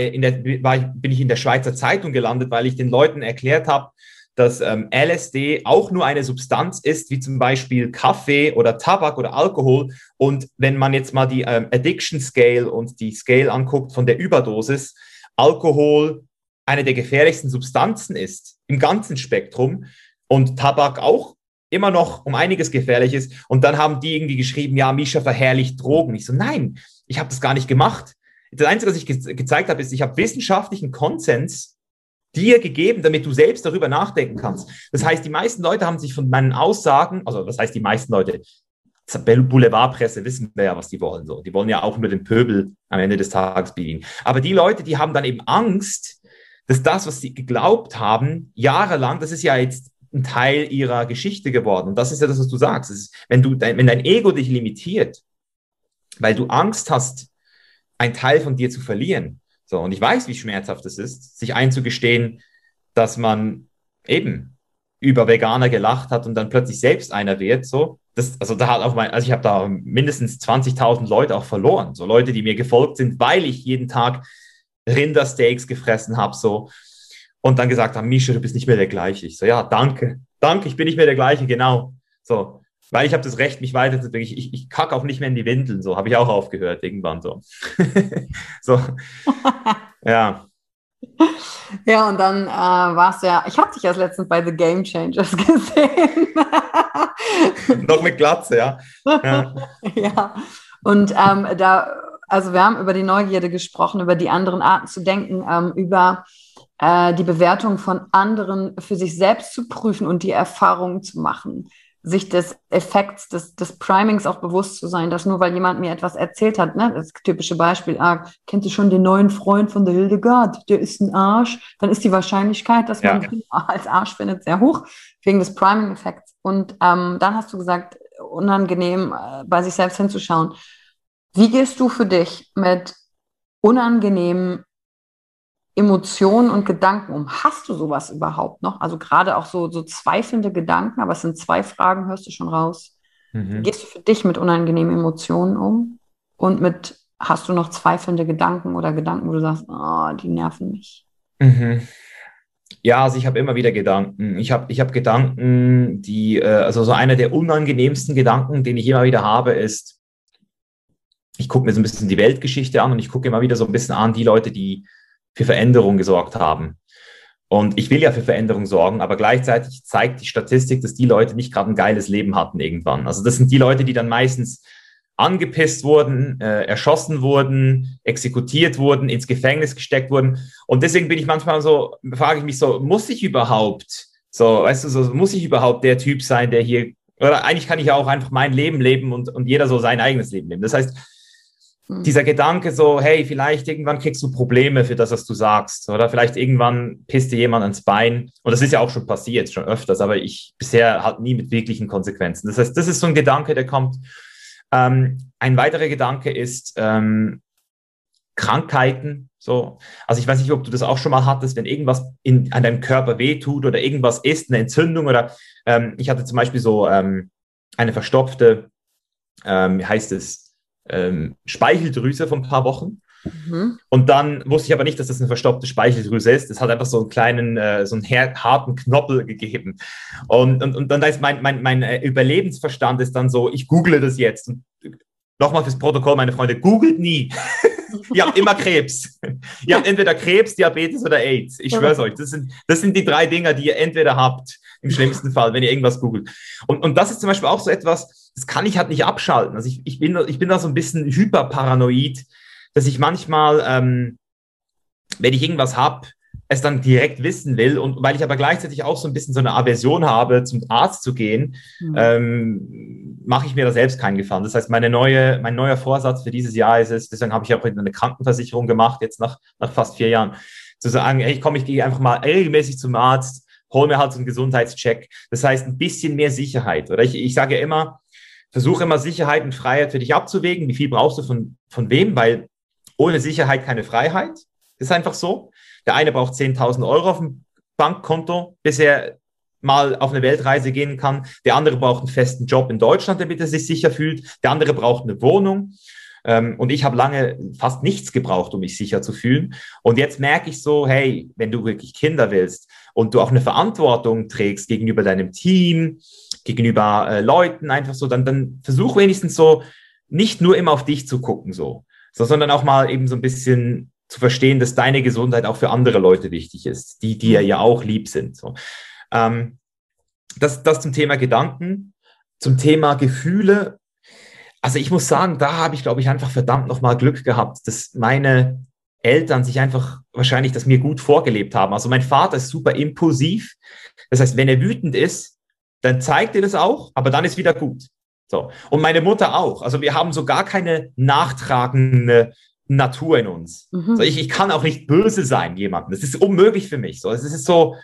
Speaker 2: ich in der Schweizer Zeitung gelandet, weil ich den Leuten erklärt habe, dass LSD auch nur eine Substanz ist, wie zum Beispiel Kaffee oder Tabak oder Alkohol. Und wenn man jetzt mal die Addiction Scale und die Scale anguckt von der Überdosis, Alkohol eine der gefährlichsten Substanzen ist im ganzen Spektrum und Tabak auch immer noch um einiges gefährlich ist. Und dann haben die irgendwie geschrieben, ja, Misha verherrlicht Drogen. Ich so, nein, ich habe das gar nicht gemacht. Das Einzige, was ich gezeigt habe, ist, ich habe wissenschaftlichen Konsens dir gegeben, damit du selbst darüber nachdenken kannst. Das heißt, die meisten Leute haben sich von meinen Aussagen, also was heißt die meisten Leute, Boulevardpresse, wissen wir ja, was die wollen. So. Die wollen ja auch nur den Pöbel am Ende des Tages bedienen. Aber die Leute, die haben dann eben Angst, dass das, was sie geglaubt haben, jahrelang, das ist ja jetzt ein Teil ihrer Geschichte geworden. Und das ist ja das, was du sagst. Das ist, wenn dein Ego dich limitiert, weil du Angst hast, einen Teil von dir zu verlieren. So, und ich weiß, wie schmerzhaft es ist, sich einzugestehen, dass man eben über Veganer gelacht hat und dann plötzlich selbst einer wird. So, ich habe da mindestens 20.000 Leute auch verloren. So Leute, die mir gefolgt sind, weil ich jeden Tag Rindersteaks gefressen habe. So, und dann gesagt haben, Misha, du bist nicht mehr der gleiche. Ich so, ja, danke, ich bin nicht mehr der gleiche, genau. So, weil ich habe das Recht, mich weiterzuentwickeln. Ich kacke auch nicht mehr in die Windeln, so habe ich auch aufgehört irgendwann so. So, ja.
Speaker 1: Ja, und dann warst du ja, ich habe dich erst letztens bei The Game Changers gesehen.
Speaker 2: Noch mit Glatze, ja. Ja,
Speaker 1: ja. Und also wir haben über die Neugierde gesprochen, über die anderen Arten zu denken, über die Bewertung von anderen für sich selbst zu prüfen und die Erfahrungen zu machen. Sich des Effekts, des Primings auch bewusst zu sein, dass nur weil jemand mir etwas erzählt hat, ne, das typische Beispiel, kennst du schon den neuen Freund von der Hildegard, der ist ein Arsch, dann ist die Wahrscheinlichkeit, dass man ihn als Arsch findet, sehr hoch, wegen des Priming-Effekts. Und dann hast du gesagt, unangenehm bei sich selbst hinzuschauen. Wie gehst du für dich mit unangenehmen Emotionen und Gedanken um? Hast du sowas überhaupt noch? Also gerade auch so zweifelnde Gedanken, aber es sind 2 Fragen, hörst du schon raus. Wie gehst du für dich mit unangenehmen Emotionen um? hast du noch zweifelnde Gedanken oder Gedanken, wo du sagst, oh, die nerven mich?
Speaker 2: Mhm. Ja, also ich habe immer wieder Gedanken. Ich hab Gedanken, also so einer der unangenehmsten Gedanken, den ich immer wieder habe, ist, ich gucke mir so ein bisschen die Weltgeschichte an und ich gucke immer wieder so ein bisschen an die Leute, die für Veränderung gesorgt haben. Und ich will ja für Veränderung sorgen, aber gleichzeitig zeigt die Statistik, dass die Leute nicht gerade ein geiles Leben hatten irgendwann. Also das sind die Leute, die dann meistens angepisst wurden, erschossen wurden, exekutiert wurden, ins Gefängnis gesteckt wurden. Und deswegen bin ich manchmal so, frage ich mich so, muss ich überhaupt, so, weißt du, so, muss ich überhaupt der Typ sein, der hier, oder eigentlich kann ich ja auch einfach mein Leben leben und jeder so sein eigenes Leben leben. Das heißt, dieser Gedanke so, hey, vielleicht irgendwann kriegst du Probleme für das, was du sagst, oder vielleicht irgendwann pisst dir jemand ans Bein. Und das ist ja auch schon passiert, schon öfters, aber ich bisher halt nie mit wirklichen Konsequenzen. Das heißt, das ist so ein Gedanke, der kommt. Ein weiterer Gedanke ist Krankheiten. So. Also ich weiß nicht, ob du das auch schon mal hattest, wenn irgendwas an deinem Körper wehtut oder irgendwas ist, eine Entzündung oder ich hatte zum Beispiel so eine verstopfte, wie heißt es, Speicheldrüse vor ein paar Wochen. Mhm. Und dann wusste ich aber nicht, dass das eine verstopfte Speicheldrüse ist. Das hat einfach so einen kleinen, so einen harten Knoppel gegeben. Und dann da ist mein Überlebensverstand ist dann so, ich google das jetzt. Und nochmal fürs Protokoll, meine Freunde, googelt nie. Ihr habt immer Krebs. Ihr habt entweder Krebs, Diabetes oder AIDS. Ich schwöre es euch. Das sind die drei Dinger, die ihr entweder habt, im schlimmsten Fall, wenn ihr irgendwas googelt. Und das ist zum Beispiel auch so etwas, das kann ich halt nicht abschalten. Also ich bin da so ein bisschen hyperparanoid, dass ich manchmal, wenn ich irgendwas habe, es dann direkt wissen will. Und weil ich aber gleichzeitig auch so ein bisschen so eine Aversion habe, zum Arzt zu gehen, mache ich mir da selbst keinen Gefallen. Das heißt, mein neuer Vorsatz für dieses Jahr ist es, deswegen habe ich auch eine Krankenversicherung gemacht, jetzt nach fast 4 Jahren, zu sagen, hey, ich gehe einfach mal regelmäßig zum Arzt, hol mir halt so einen Gesundheitscheck. Das heißt, ein bisschen mehr Sicherheit. Oder ich sage ja immer, versuche immer Sicherheit und Freiheit für dich abzuwägen. Wie viel brauchst du von wem? Weil ohne Sicherheit keine Freiheit. Das ist einfach so. Der eine braucht 10.000 Euro auf dem Bankkonto, bis er mal auf eine Weltreise gehen kann. Der andere braucht einen festen Job in Deutschland, damit er sich sicher fühlt. Der andere braucht eine Wohnung. Und ich habe lange fast nichts gebraucht, um mich sicher zu fühlen. Und jetzt merke ich so, hey, wenn du wirklich Kinder willst und du auch eine Verantwortung trägst gegenüber deinem Team, gegenüber Leuten, einfach so, dann versuch wenigstens so, nicht nur immer auf dich zu gucken, sondern auch mal eben so ein bisschen zu verstehen, dass deine Gesundheit auch für andere Leute wichtig ist, die dir ja auch lieb sind. So. Das zum Thema Gedanken, zum Thema Gefühle. Also ich muss sagen, da habe ich, glaube ich, einfach verdammt nochmal Glück gehabt, dass meine Eltern sich einfach wahrscheinlich das mir gut vorgelebt haben. Also mein Vater ist super impulsiv. Das heißt, wenn er wütend ist, dann zeigt er das auch, aber dann ist wieder gut. So. Und meine Mutter auch. Also wir haben so gar keine nachtragende Natur in uns. Mhm. So, ich kann auch nicht böse sein jemandem. Das ist unmöglich für mich. So, es ist so,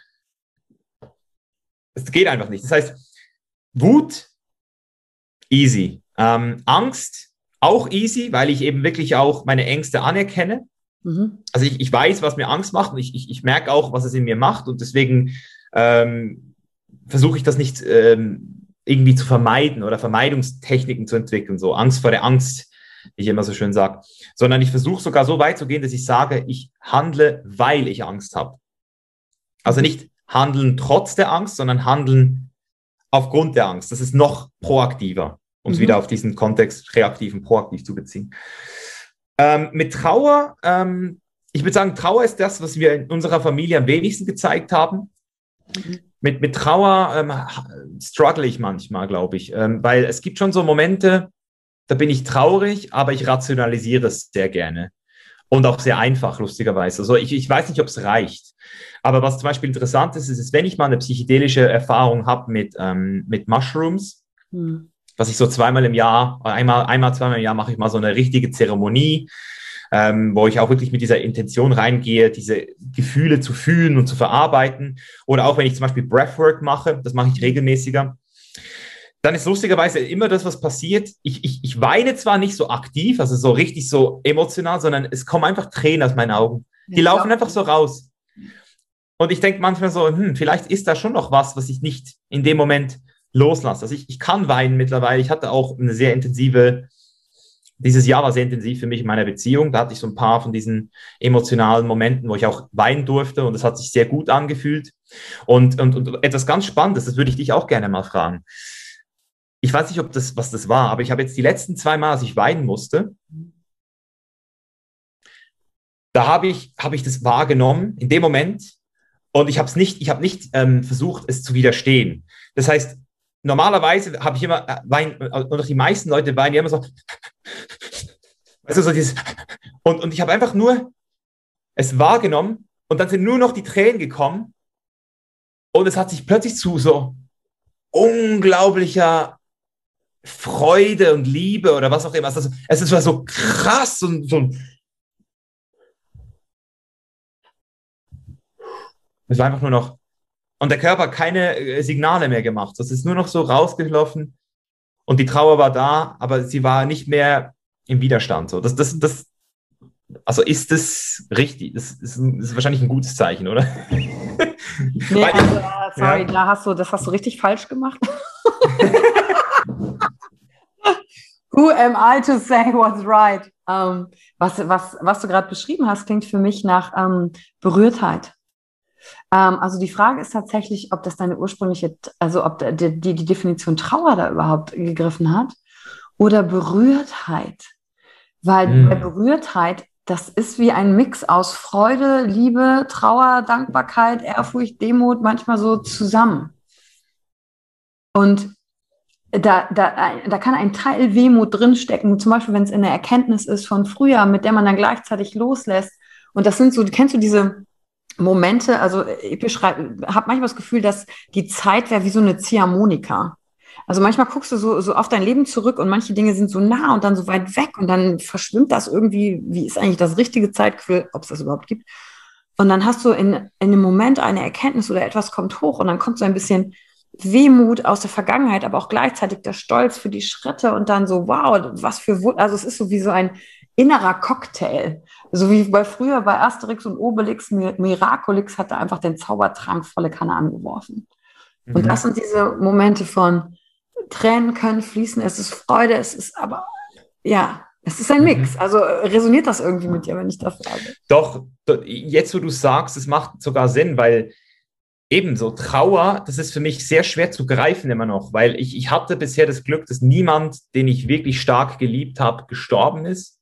Speaker 2: es geht einfach nicht. Das heißt, Wut, easy. Angst, auch easy, weil ich eben wirklich auch meine Ängste anerkenne. Mhm. Also ich weiß, was mir Angst macht und ich merke auch, was es in mir macht und deswegen versuche ich das nicht irgendwie zu vermeiden oder Vermeidungstechniken zu entwickeln, so Angst vor der Angst, wie ich immer so schön sage, sondern ich versuche sogar so weit zu gehen, dass ich sage, ich handle, weil ich Angst habe. Also nicht handeln trotz der Angst, sondern handeln aufgrund der Angst. Das ist noch proaktiver, um es wieder auf diesen Kontext reaktiv und proaktiv zu beziehen. Mit Trauer, ich würde sagen, Trauer ist das, was wir in unserer Familie am wenigsten gezeigt haben. Mit Trauer struggle ich manchmal, glaube ich, weil es gibt schon so Momente, da bin ich traurig, aber ich rationalisiere es sehr gerne und auch sehr einfach, lustigerweise. Also ich weiß nicht, ob es reicht, aber was zum Beispiel interessant ist, wenn ich mal eine psychedelische Erfahrung habe mit Mushrooms, was ich so zweimal im Jahr mache ich mal so eine richtige Zeremonie, wo ich auch wirklich mit dieser Intention reingehe, diese Gefühle zu fühlen und zu verarbeiten. Oder auch wenn ich zum Beispiel Breathwork mache, das mache ich regelmäßiger, dann ist lustigerweise immer das, was passiert. Ich weine zwar nicht so aktiv, also so richtig so emotional, sondern es kommen einfach Tränen aus meinen Augen. Die laufen einfach so raus. Und ich denke manchmal so, vielleicht ist da schon noch was ich nicht in dem Moment loslasse. Also ich kann weinen mittlerweile. Ich hatte auch eine sehr intensive dieses Jahr war sehr intensiv für mich in meiner Beziehung. Da hatte ich so ein paar von diesen emotionalen Momenten, wo ich auch weinen durfte und es hat sich sehr gut angefühlt. Und etwas ganz Spannendes, das würde ich dich auch gerne mal fragen. Ich weiß nicht, was das war, aber ich habe jetzt die letzten 2 Mal, als ich weinen musste, da habe ich das wahrgenommen in dem Moment und ich habe nicht versucht, es zu widerstehen. Das heißt, normalerweise habe ich immer oder die meisten Leute weinen ja immer so, weißt du, so dieses, und ich habe einfach nur es wahrgenommen und dann sind nur noch die Tränen gekommen und es hat sich plötzlich zu so unglaublicher Freude und Liebe oder was auch immer. Also, es ist so krass und so. Es war einfach nur noch, und der Körper hat keine Signale mehr gemacht. Es ist nur noch so rausgelaufen und die Trauer war da, aber sie war nicht mehr im Widerstand. So, also ist das richtig? Das ist wahrscheinlich ein gutes Zeichen, oder?
Speaker 1: Nee, also, sorry, ja. Das hast du richtig falsch gemacht. Who am I to say what's right? Was du gerade beschrieben hast, klingt für mich nach Berührtheit. Also die Frage ist tatsächlich, ob das deine ursprüngliche, also ob die Definition Trauer da überhaupt gegriffen hat oder Berührtheit. Weil bei Berührtheit, das ist wie ein Mix aus Freude, Liebe, Trauer, Dankbarkeit, Ehrfurcht, Demut, manchmal so zusammen. Und da kann ein Teil Wehmut drinstecken, zum Beispiel, wenn es in der Erkenntnis ist von früher, mit der man dann gleichzeitig loslässt. Und das sind so, kennst du diese Momente, also ich habe manchmal das Gefühl, dass die Zeit wäre wie so eine Ziehharmonika. Also manchmal guckst du so auf dein Leben zurück und manche Dinge sind so nah und dann so weit weg und dann verschwimmt das irgendwie, wie ist eigentlich das richtige Zeitgefühl, ob es das überhaupt gibt. Und dann hast du in einem Moment eine Erkenntnis oder etwas kommt hoch und dann kommt so ein bisschen Wehmut aus der Vergangenheit, aber auch gleichzeitig der Stolz für die Schritte und dann so, wow, was für, also es ist so wie so ein innerer Cocktail. So wie früher bei Asterix und Obelix, Miraculix hat da einfach den Zaubertrank volle Kanne angeworfen. Und das sind diese Momente von Tränen können fließen, es ist Freude, es ist aber, ja, es ist ein Mix. Also resoniert das irgendwie mit dir, wenn ich das sage?
Speaker 2: Doch, jetzt wo du sagst, es macht sogar Sinn, weil ebenso Trauer, das ist für mich sehr schwer zu greifen immer noch, weil ich hatte bisher das Glück, dass niemand, den ich wirklich stark geliebt habe, gestorben ist.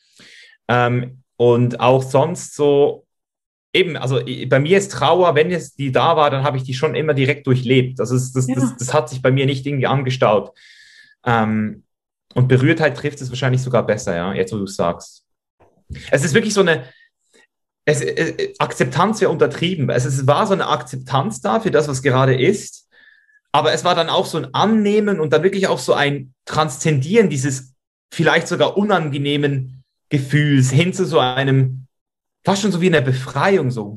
Speaker 2: Und auch sonst so, eben, also bei mir ist Trauer, wenn es die da war, dann habe ich die schon immer direkt durchlebt. Also das hat sich bei mir nicht irgendwie angestaut. Und Berührtheit trifft es wahrscheinlich sogar besser, ja, jetzt wo du es sagst. Es ist wirklich so eine, Akzeptanz wäre untertrieben. Es war so eine Akzeptanz da für das, was gerade ist, aber es war dann auch so ein Annehmen und dann wirklich auch so ein Transzendieren dieses vielleicht sogar unangenehmen Gefühls hin zu so einem, fast schon so wie eine Befreiung, so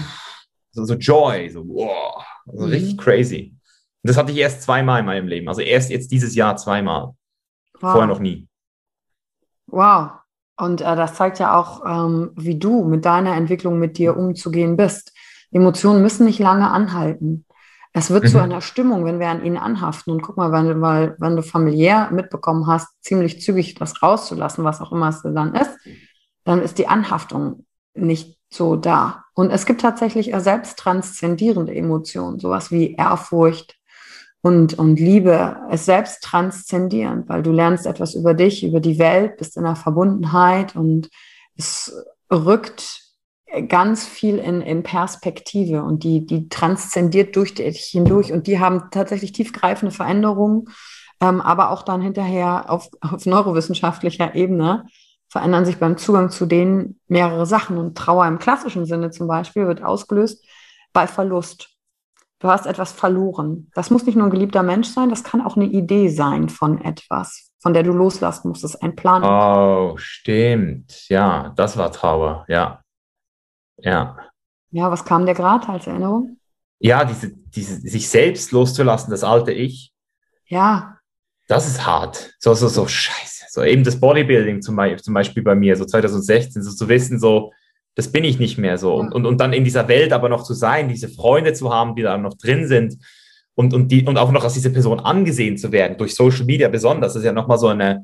Speaker 2: Joy, so wow, also richtig crazy. Und das hatte ich erst 2-mal in meinem Leben, also erst jetzt dieses Jahr 2-mal, vorher noch nie.
Speaker 1: Wow. Und das zeigt ja auch, wie du mit deiner Entwicklung mit dir umzugehen bist. Emotionen müssen nicht lange anhalten. Es wird zu einer Stimmung, wenn wir an ihnen anhaften. Und guck mal, wenn du familiär mitbekommen hast, ziemlich zügig das rauszulassen, was auch immer es dann ist die Anhaftung nicht so da. Und es gibt tatsächlich selbst transzendierende Emotionen, sowas wie Ehrfurcht, und Liebe ist selbst transzendierend, weil du lernst etwas über dich, über die Welt, bist in der Verbundenheit und es rückt ganz viel in Perspektive und die transzendiert durch dich hindurch und die haben tatsächlich tiefgreifende Veränderungen, aber auch dann hinterher auf neurowissenschaftlicher Ebene verändern sich beim Zugang zu denen mehrere Sachen und Trauer im klassischen Sinne zum Beispiel wird ausgelöst bei Verlust. Du hast etwas verloren. Das muss nicht nur ein geliebter Mensch sein, das kann auch eine Idee sein von etwas, von der du loslassen musst. Das ist ein Plan.
Speaker 2: Oh, stimmt. Ja, das war Trauer. Ja. Ja.
Speaker 1: Ja, was kam dir gerade als Erinnerung?
Speaker 2: Ja, diese sich selbst loszulassen, das alte Ich.
Speaker 1: Ja.
Speaker 2: Das ist hart. So scheiße. So eben das Bodybuilding zum Beispiel bei mir, so 2016, so zu wissen, so, das bin ich nicht mehr so. Und dann in dieser Welt aber noch zu sein, diese Freunde zu haben, die da noch drin sind und auch noch als diese Person angesehen zu werden, durch Social Media besonders. Das ist ja nochmal so eine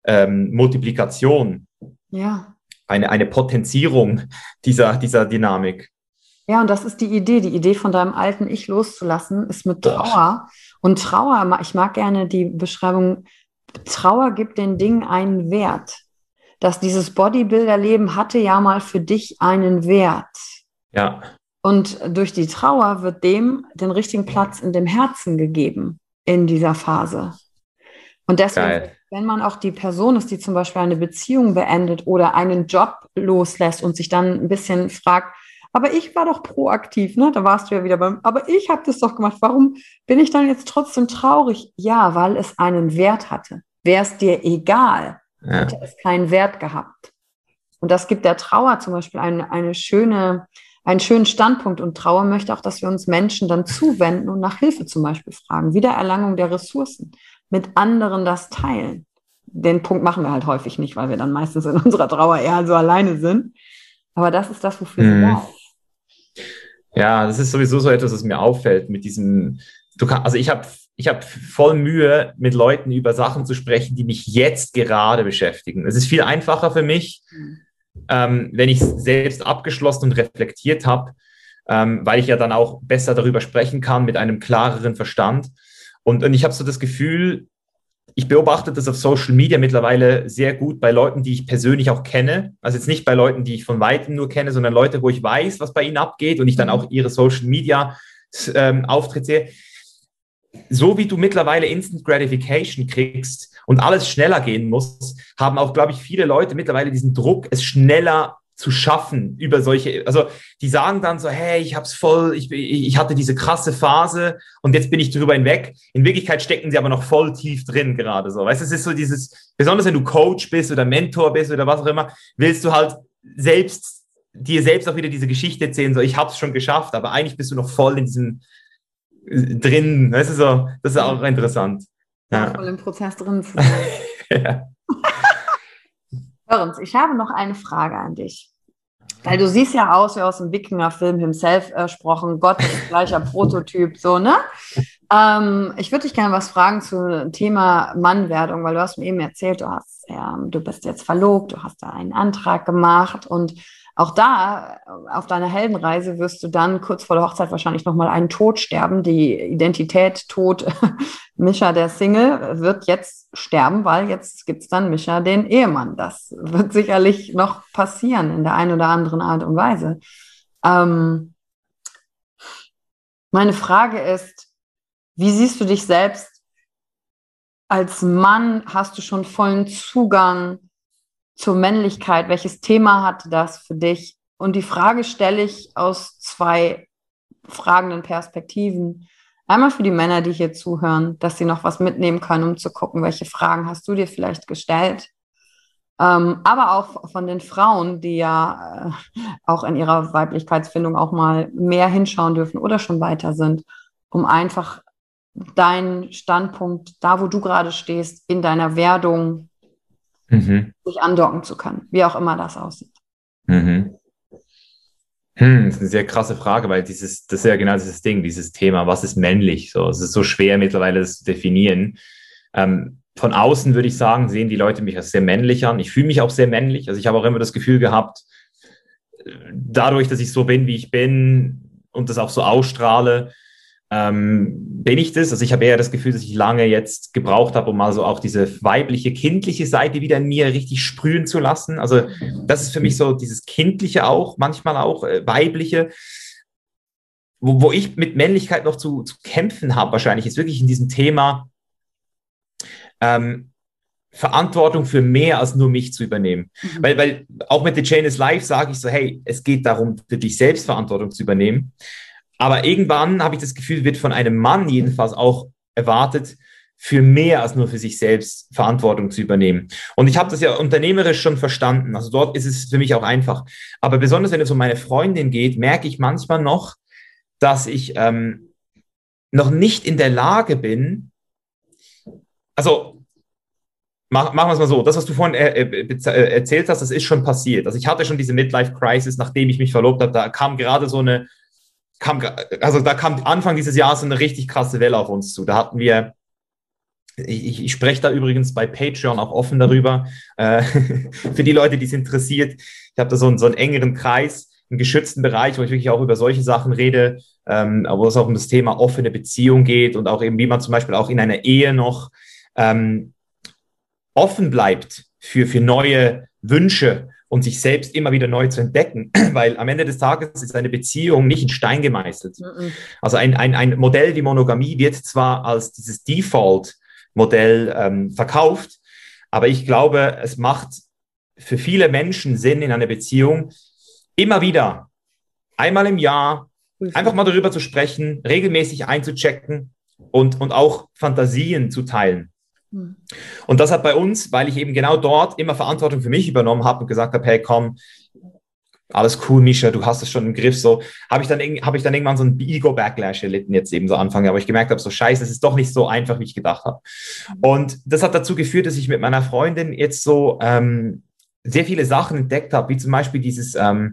Speaker 2: Multiplikation, eine Potenzierung dieser Dynamik.
Speaker 1: Ja, und das ist die Idee von deinem alten Ich loszulassen, ist mit Trauer. Und Trauer, ich mag gerne die Beschreibung, Trauer gibt den Dingen einen Wert. Dass dieses Bodybuilder-Leben hatte ja mal für dich einen Wert.
Speaker 2: Ja.
Speaker 1: Und durch die Trauer wird dem den richtigen Platz in dem Herzen gegeben in dieser Phase. Und deswegen, wenn man auch die Person ist, die zum Beispiel eine Beziehung beendet oder einen Job loslässt und sich dann ein bisschen fragt, aber ich war doch proaktiv, ne? Da warst du ja wieder aber ich habe das doch gemacht. Warum bin ich dann jetzt trotzdem traurig? Ja, weil es einen Wert hatte. Wäre es dir egal, hätte es keinen Wert gehabt. Und das gibt der Trauer zum Beispiel einen schönen Standpunkt. Und Trauer möchte auch, dass wir uns Menschen dann zuwenden und nach Hilfe zum Beispiel fragen. Wiedererlangung der Ressourcen. Mit anderen das teilen. Den Punkt machen wir halt häufig nicht, weil wir dann meistens in unserer Trauer eher so alleine sind. Aber das ist das, wofür wir da sind.
Speaker 2: Ja, das ist sowieso so etwas, was mir auffällt mit diesem, ich habe voll Mühe, mit Leuten über Sachen zu sprechen, die mich jetzt gerade beschäftigen. Es ist viel einfacher für mich, wenn ich es selbst abgeschlossen und reflektiert habe, weil ich ja dann auch besser darüber sprechen kann mit einem klareren Verstand. Und ich habe so das Gefühl, ich beobachte das auf Social Media mittlerweile sehr gut bei Leuten, die ich persönlich auch kenne. Also jetzt nicht bei Leuten, die ich von Weitem nur kenne, sondern Leute, wo ich weiß, was bei ihnen abgeht und ich dann auch ihre Social Media Auftritte sehe. So wie du mittlerweile Instant Gratification kriegst und alles schneller gehen muss, haben auch, glaube ich, viele Leute mittlerweile diesen Druck, es schneller zu schaffen über solche, also die sagen dann so, hey, ich hatte diese krasse Phase und jetzt bin ich drüber hinweg. In Wirklichkeit stecken sie aber noch voll tief drin gerade so. Weißt du, es ist so dieses, besonders wenn du Coach bist oder Mentor bist oder was auch immer, willst du halt dir selbst auch wieder diese Geschichte erzählen, so ich habe es schon geschafft, aber eigentlich bist du noch voll in diesem drin, weißt du so, das ist auch interessant.
Speaker 1: Ja, voll im Prozess drin zu sein. Ja. Hör uns, ich habe noch eine Frage an dich. Weil du siehst ja aus wie aus dem Wikinger-Film Himself gesprochen, Gott ist gleicher Prototyp, so, ne? Ich würde dich gerne was fragen zum Thema Mannwerdung, weil du hast mir eben erzählt, du bist jetzt verlobt, du hast da einen Antrag gemacht und auch da, auf deiner Heldenreise wirst du dann kurz vor der Hochzeit wahrscheinlich nochmal einen Tod sterben. Die Identität Tod Mischa, der Single, wird jetzt sterben, weil jetzt gibt es dann Mischa, den Ehemann. Das wird sicherlich noch passieren in der einen oder anderen Art und Weise. Meine Frage ist, wie siehst du dich selbst als Mann? Hast du schon vollen Zugang zur Männlichkeit? Welches Thema hatte das für dich? Und die Frage stelle ich aus zwei fragenden Perspektiven. Einmal für die Männer, die hier zuhören, dass sie noch was mitnehmen können, um zu gucken, welche Fragen hast du dir vielleicht gestellt. Aber auch von den Frauen, die ja auch in ihrer Weiblichkeitsfindung auch mal mehr hinschauen dürfen oder schon weiter sind, um einfach deinen Standpunkt, da wo du gerade stehst, in deiner Werdung sich andocken zu können, wie auch immer das aussieht.
Speaker 2: Das ist eine sehr krasse Frage, weil das ist ja genau dieses Ding, dieses Thema, was ist männlich? So, es ist so schwer mittlerweile, das zu definieren. Von außen würde ich sagen, sehen die Leute mich als sehr männlich an. Ich fühle mich auch sehr männlich. Also ich habe auch immer das Gefühl gehabt, dadurch, dass ich so bin, wie ich bin und das auch so ausstrahle, bin ich das. Also ich habe eher das Gefühl, dass ich lange jetzt gebraucht habe, um also auch diese weibliche, kindliche Seite wieder in mir richtig sprühen zu lassen. Also das ist für mich so dieses Kindliche auch, manchmal auch weibliche, wo ich mit Männlichkeit noch zu kämpfen habe wahrscheinlich, ist wirklich in diesem Thema Verantwortung für mehr als nur mich zu übernehmen. Weil auch mit The Chain is Life sage ich so, hey, es geht darum, für dich selbst Verantwortung zu übernehmen. Aber irgendwann habe ich das Gefühl, wird von einem Mann jedenfalls auch erwartet, für mehr als nur für sich selbst Verantwortung zu übernehmen. Und ich habe das ja unternehmerisch schon verstanden. Also dort ist es für mich auch einfach. Aber besonders, wenn es um meine Freundin geht, merke ich manchmal noch, dass ich noch nicht in der Lage bin, also machen wir es mal so, das, was du vorhin erzählt hast, das ist schon passiert. Also ich hatte schon diese Midlife-Crisis, nachdem ich mich verlobt habe, da kam gerade da kam Anfang dieses Jahres so eine richtig krasse Welle auf uns zu. Da hatten wir Ich spreche da übrigens bei Patreon auch offen darüber, für die Leute, die es interessiert. Ich habe da so einen engeren Kreis, einen geschützten Bereich, wo ich wirklich auch über solche Sachen rede, wo es auch um das Thema offene Beziehung geht und auch eben, wie man zum Beispiel auch in einer Ehe noch offen bleibt für neue Wünsche und sich selbst immer wieder neu zu entdecken, weil am Ende des Tages ist eine Beziehung nicht in Stein gemeißelt. Also ein Modell wie Monogamie wird zwar als dieses Default-Modell verkauft, aber ich glaube, es macht für viele Menschen Sinn in einer Beziehung, immer wieder, einmal im Jahr, einfach mal darüber zu sprechen, regelmäßig einzuchecken und auch Fantasien zu teilen. Und das hat bei uns, weil ich eben genau dort immer Verantwortung für mich übernommen habe und gesagt habe, hey, komm, alles cool, Mischa, du hast es schon im Griff, so, habe ich dann irgendwann so einen Ego-Backlash erlitten, jetzt eben so Anfang, aber ich gemerkt habe, so scheiße, es ist doch nicht so einfach, wie ich gedacht habe. Und das hat dazu geführt, dass ich mit meiner Freundin jetzt so sehr viele Sachen entdeckt habe, wie zum Beispiel dieses, also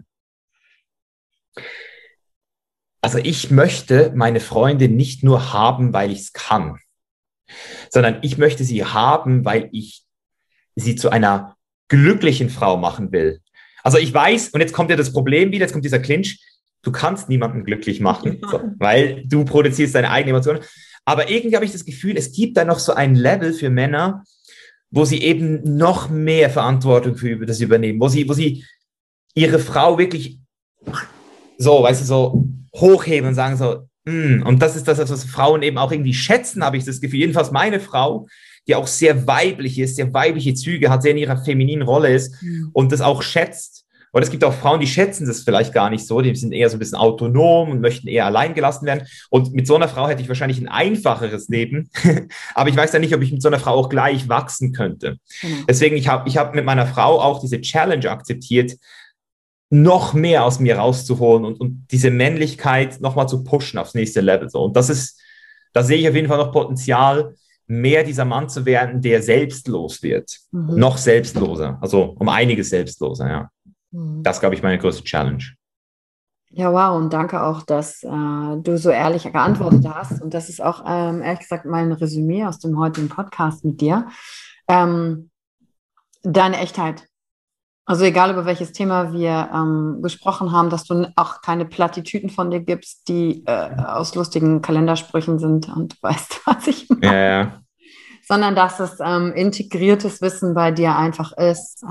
Speaker 2: ich möchte meine Freundin nicht nur haben, weil ich es kann, sondern ich möchte sie haben, weil ich sie zu einer glücklichen Frau machen will. Also ich weiß, und jetzt kommt ja das Problem wieder, jetzt kommt dieser Clinch, du kannst niemanden glücklich machen, so, weil du produzierst deine eigenen Emotionen. Aber irgendwie habe ich das Gefühl, es gibt da noch so ein Level für Männer, wo sie eben noch mehr Verantwortung für das übernehmen, wo sie ihre Frau wirklich so, weißt du, so hochheben und sagen so, und das ist das, was Frauen eben auch irgendwie schätzen, habe ich das Gefühl. Jedenfalls meine Frau, die auch sehr weiblich ist, sehr weibliche Züge hat, sehr in ihrer femininen Rolle ist und das auch schätzt. Oder es gibt auch Frauen, die schätzen das vielleicht gar nicht so, die sind eher so ein bisschen autonom und möchten eher allein gelassen werden. Und mit so einer Frau hätte ich wahrscheinlich ein einfacheres Leben. Aber ich weiß ja nicht, ob ich mit so einer Frau auch gleich wachsen könnte. Deswegen, ich hab mit meiner Frau auch diese Challenge akzeptiert, noch mehr aus mir rauszuholen und diese Männlichkeit nochmal zu pushen aufs nächste Level. So. Und da sehe ich auf jeden Fall noch Potenzial, mehr dieser Mann zu werden, der selbstlos wird. Noch selbstloser, also um einiges selbstloser, ja. Das, glaube ich, meine größte Challenge.
Speaker 1: Ja, wow, und danke auch, dass du so ehrlich geantwortet hast. Und das ist auch, ehrlich gesagt, mein Resümee aus dem heutigen Podcast mit dir. Deine Echtheit. Also egal, über welches Thema wir gesprochen haben, dass du auch keine Plattitüden von dir gibst, die aus lustigen Kalendersprüchen sind und weißt, was ich meine.
Speaker 2: Ja.
Speaker 1: Sondern dass es integriertes Wissen bei dir einfach ist.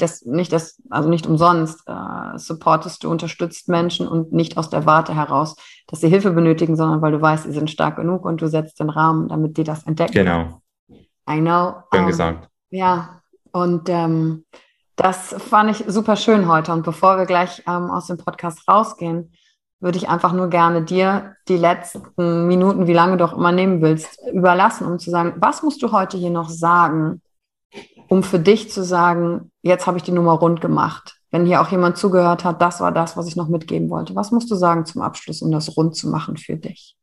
Speaker 1: Nicht umsonst supportest du, unterstützt Menschen und nicht aus der Warte heraus, dass sie Hilfe benötigen, sondern weil du weißt, sie sind stark genug und du setzt den Rahmen, damit die das entdecken.
Speaker 2: Genau.
Speaker 1: I know.
Speaker 2: Schön gesagt.
Speaker 1: Ja, und das fand ich super schön heute. Und bevor wir gleich aus dem Podcast rausgehen, würde ich einfach nur gerne dir die letzten Minuten, wie lange du auch immer nehmen willst, überlassen, um zu sagen, was musst du heute hier noch sagen, um für dich zu sagen, jetzt habe ich die Nummer rund gemacht. Wenn hier auch jemand zugehört hat, das war das, was ich noch mitgeben wollte. Was musst du sagen zum Abschluss, um das rund zu machen für dich?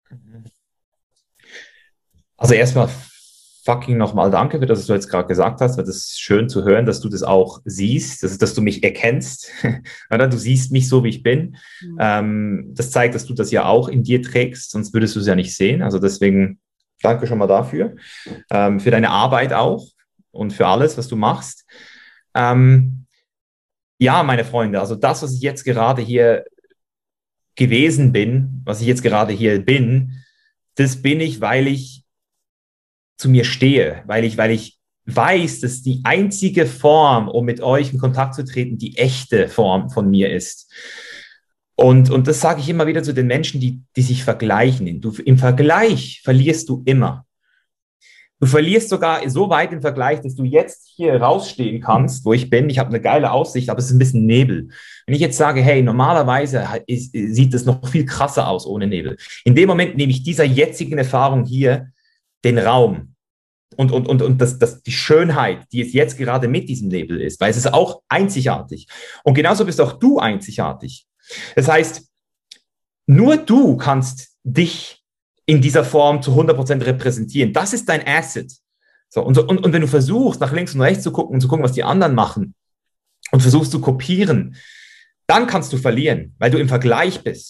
Speaker 2: Also erstmal fucking nochmal danke für das, was du jetzt gerade gesagt hast, weil das ist schön zu hören, dass du das auch siehst, dass du mich erkennst. Du siehst mich so, wie ich bin. Das zeigt, dass du das ja auch in dir trägst, sonst würdest du es ja nicht sehen. Also deswegen danke schon mal dafür, für deine Arbeit auch und für alles, was du machst. Ja, meine Freunde, also das, was ich jetzt gerade hier gewesen bin, was ich jetzt gerade hier bin, das bin ich, weil ich zu mir stehe, weil ich weiß, dass die einzige Form, um mit euch in Kontakt zu treten, die echte Form von mir ist. Und das sage ich immer wieder zu den Menschen, die sich vergleichen. Im Vergleich verlierst du immer. Du verlierst sogar so weit im Vergleich, dass du jetzt hier rausstehen kannst, wo ich bin. Ich habe eine geile Aussicht, aber es ist ein bisschen Nebel. Wenn ich jetzt sage, hey, normalerweise sieht es noch viel krasser aus ohne Nebel. In dem Moment nehme ich dieser jetzigen Erfahrung hier den Raum und die Schönheit, die es jetzt gerade mit diesem Nebel ist, weil es ist auch einzigartig. Und genauso bist auch du einzigartig. Das heißt, nur du kannst dich in dieser Form zu 100% repräsentieren. Das ist dein Asset. Und wenn du versuchst, nach links und rechts zu gucken und zu gucken, was die anderen machen und versuchst zu kopieren, dann kannst du verlieren, weil du im Vergleich bist.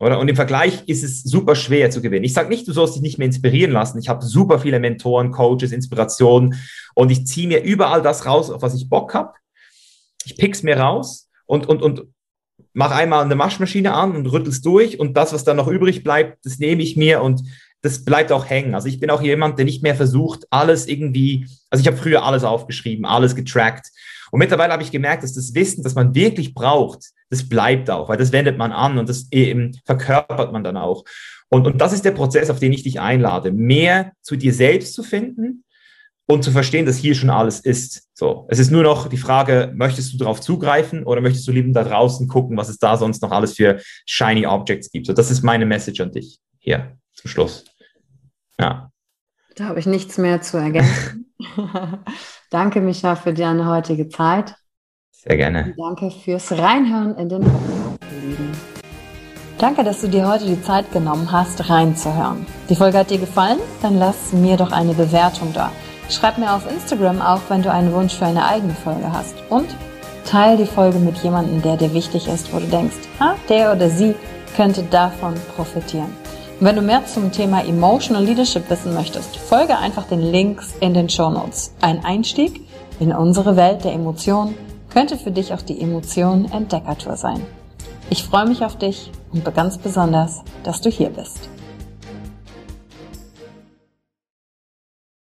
Speaker 2: Oder? Und im Vergleich ist es super schwer zu gewinnen. Ich sage nicht, du sollst dich nicht mehr inspirieren lassen. Ich habe super viele Mentoren, Coaches, Inspirationen und ich ziehe mir überall das raus, auf was ich Bock habe. Ich pick's mir raus und mach einmal eine Waschmaschine an und rüttel's durch und das, was dann noch übrig bleibt, das nehme ich mir und das bleibt auch hängen. Also ich bin auch jemand, der nicht mehr versucht, alles irgendwie, also ich habe früher alles aufgeschrieben, alles getrackt. Und mittlerweile habe ich gemerkt, dass das Wissen, das man wirklich braucht, das bleibt auch, weil das wendet man an und das eben verkörpert man dann auch. Und das ist der Prozess, auf den ich dich einlade, mehr zu dir selbst zu finden und zu verstehen, dass hier schon alles ist. So, es ist nur noch die Frage, möchtest du darauf zugreifen oder möchtest du lieber da draußen gucken, was es da sonst noch alles für shiny Objects gibt. So, das ist meine Message an dich hier zum Schluss. Ja.
Speaker 1: Da habe ich nichts mehr zu ergänzen. Danke, Micha, für deine heutige Zeit.
Speaker 2: Sehr gerne.
Speaker 1: Und danke fürs Reinhören in den Podcast, ihr Lieben. Danke, dass du dir heute die Zeit genommen hast, reinzuhören. Die Folge hat dir gefallen? Dann lass mir doch eine Bewertung da. Schreib mir auf Instagram auch, wenn du einen Wunsch für eine eigene Folge hast. Und teile die Folge mit jemandem, der dir wichtig ist, wo du denkst, der oder sie könnte davon profitieren. Und wenn du mehr zum Thema Emotional Leadership wissen möchtest, folge einfach den Links in den Shownotes. Ein Einstieg in unsere Welt der Emotionen könnte für dich auch die Emotionen-Entdeckertour sein. Ich freue mich auf dich und ganz besonders, dass du hier bist.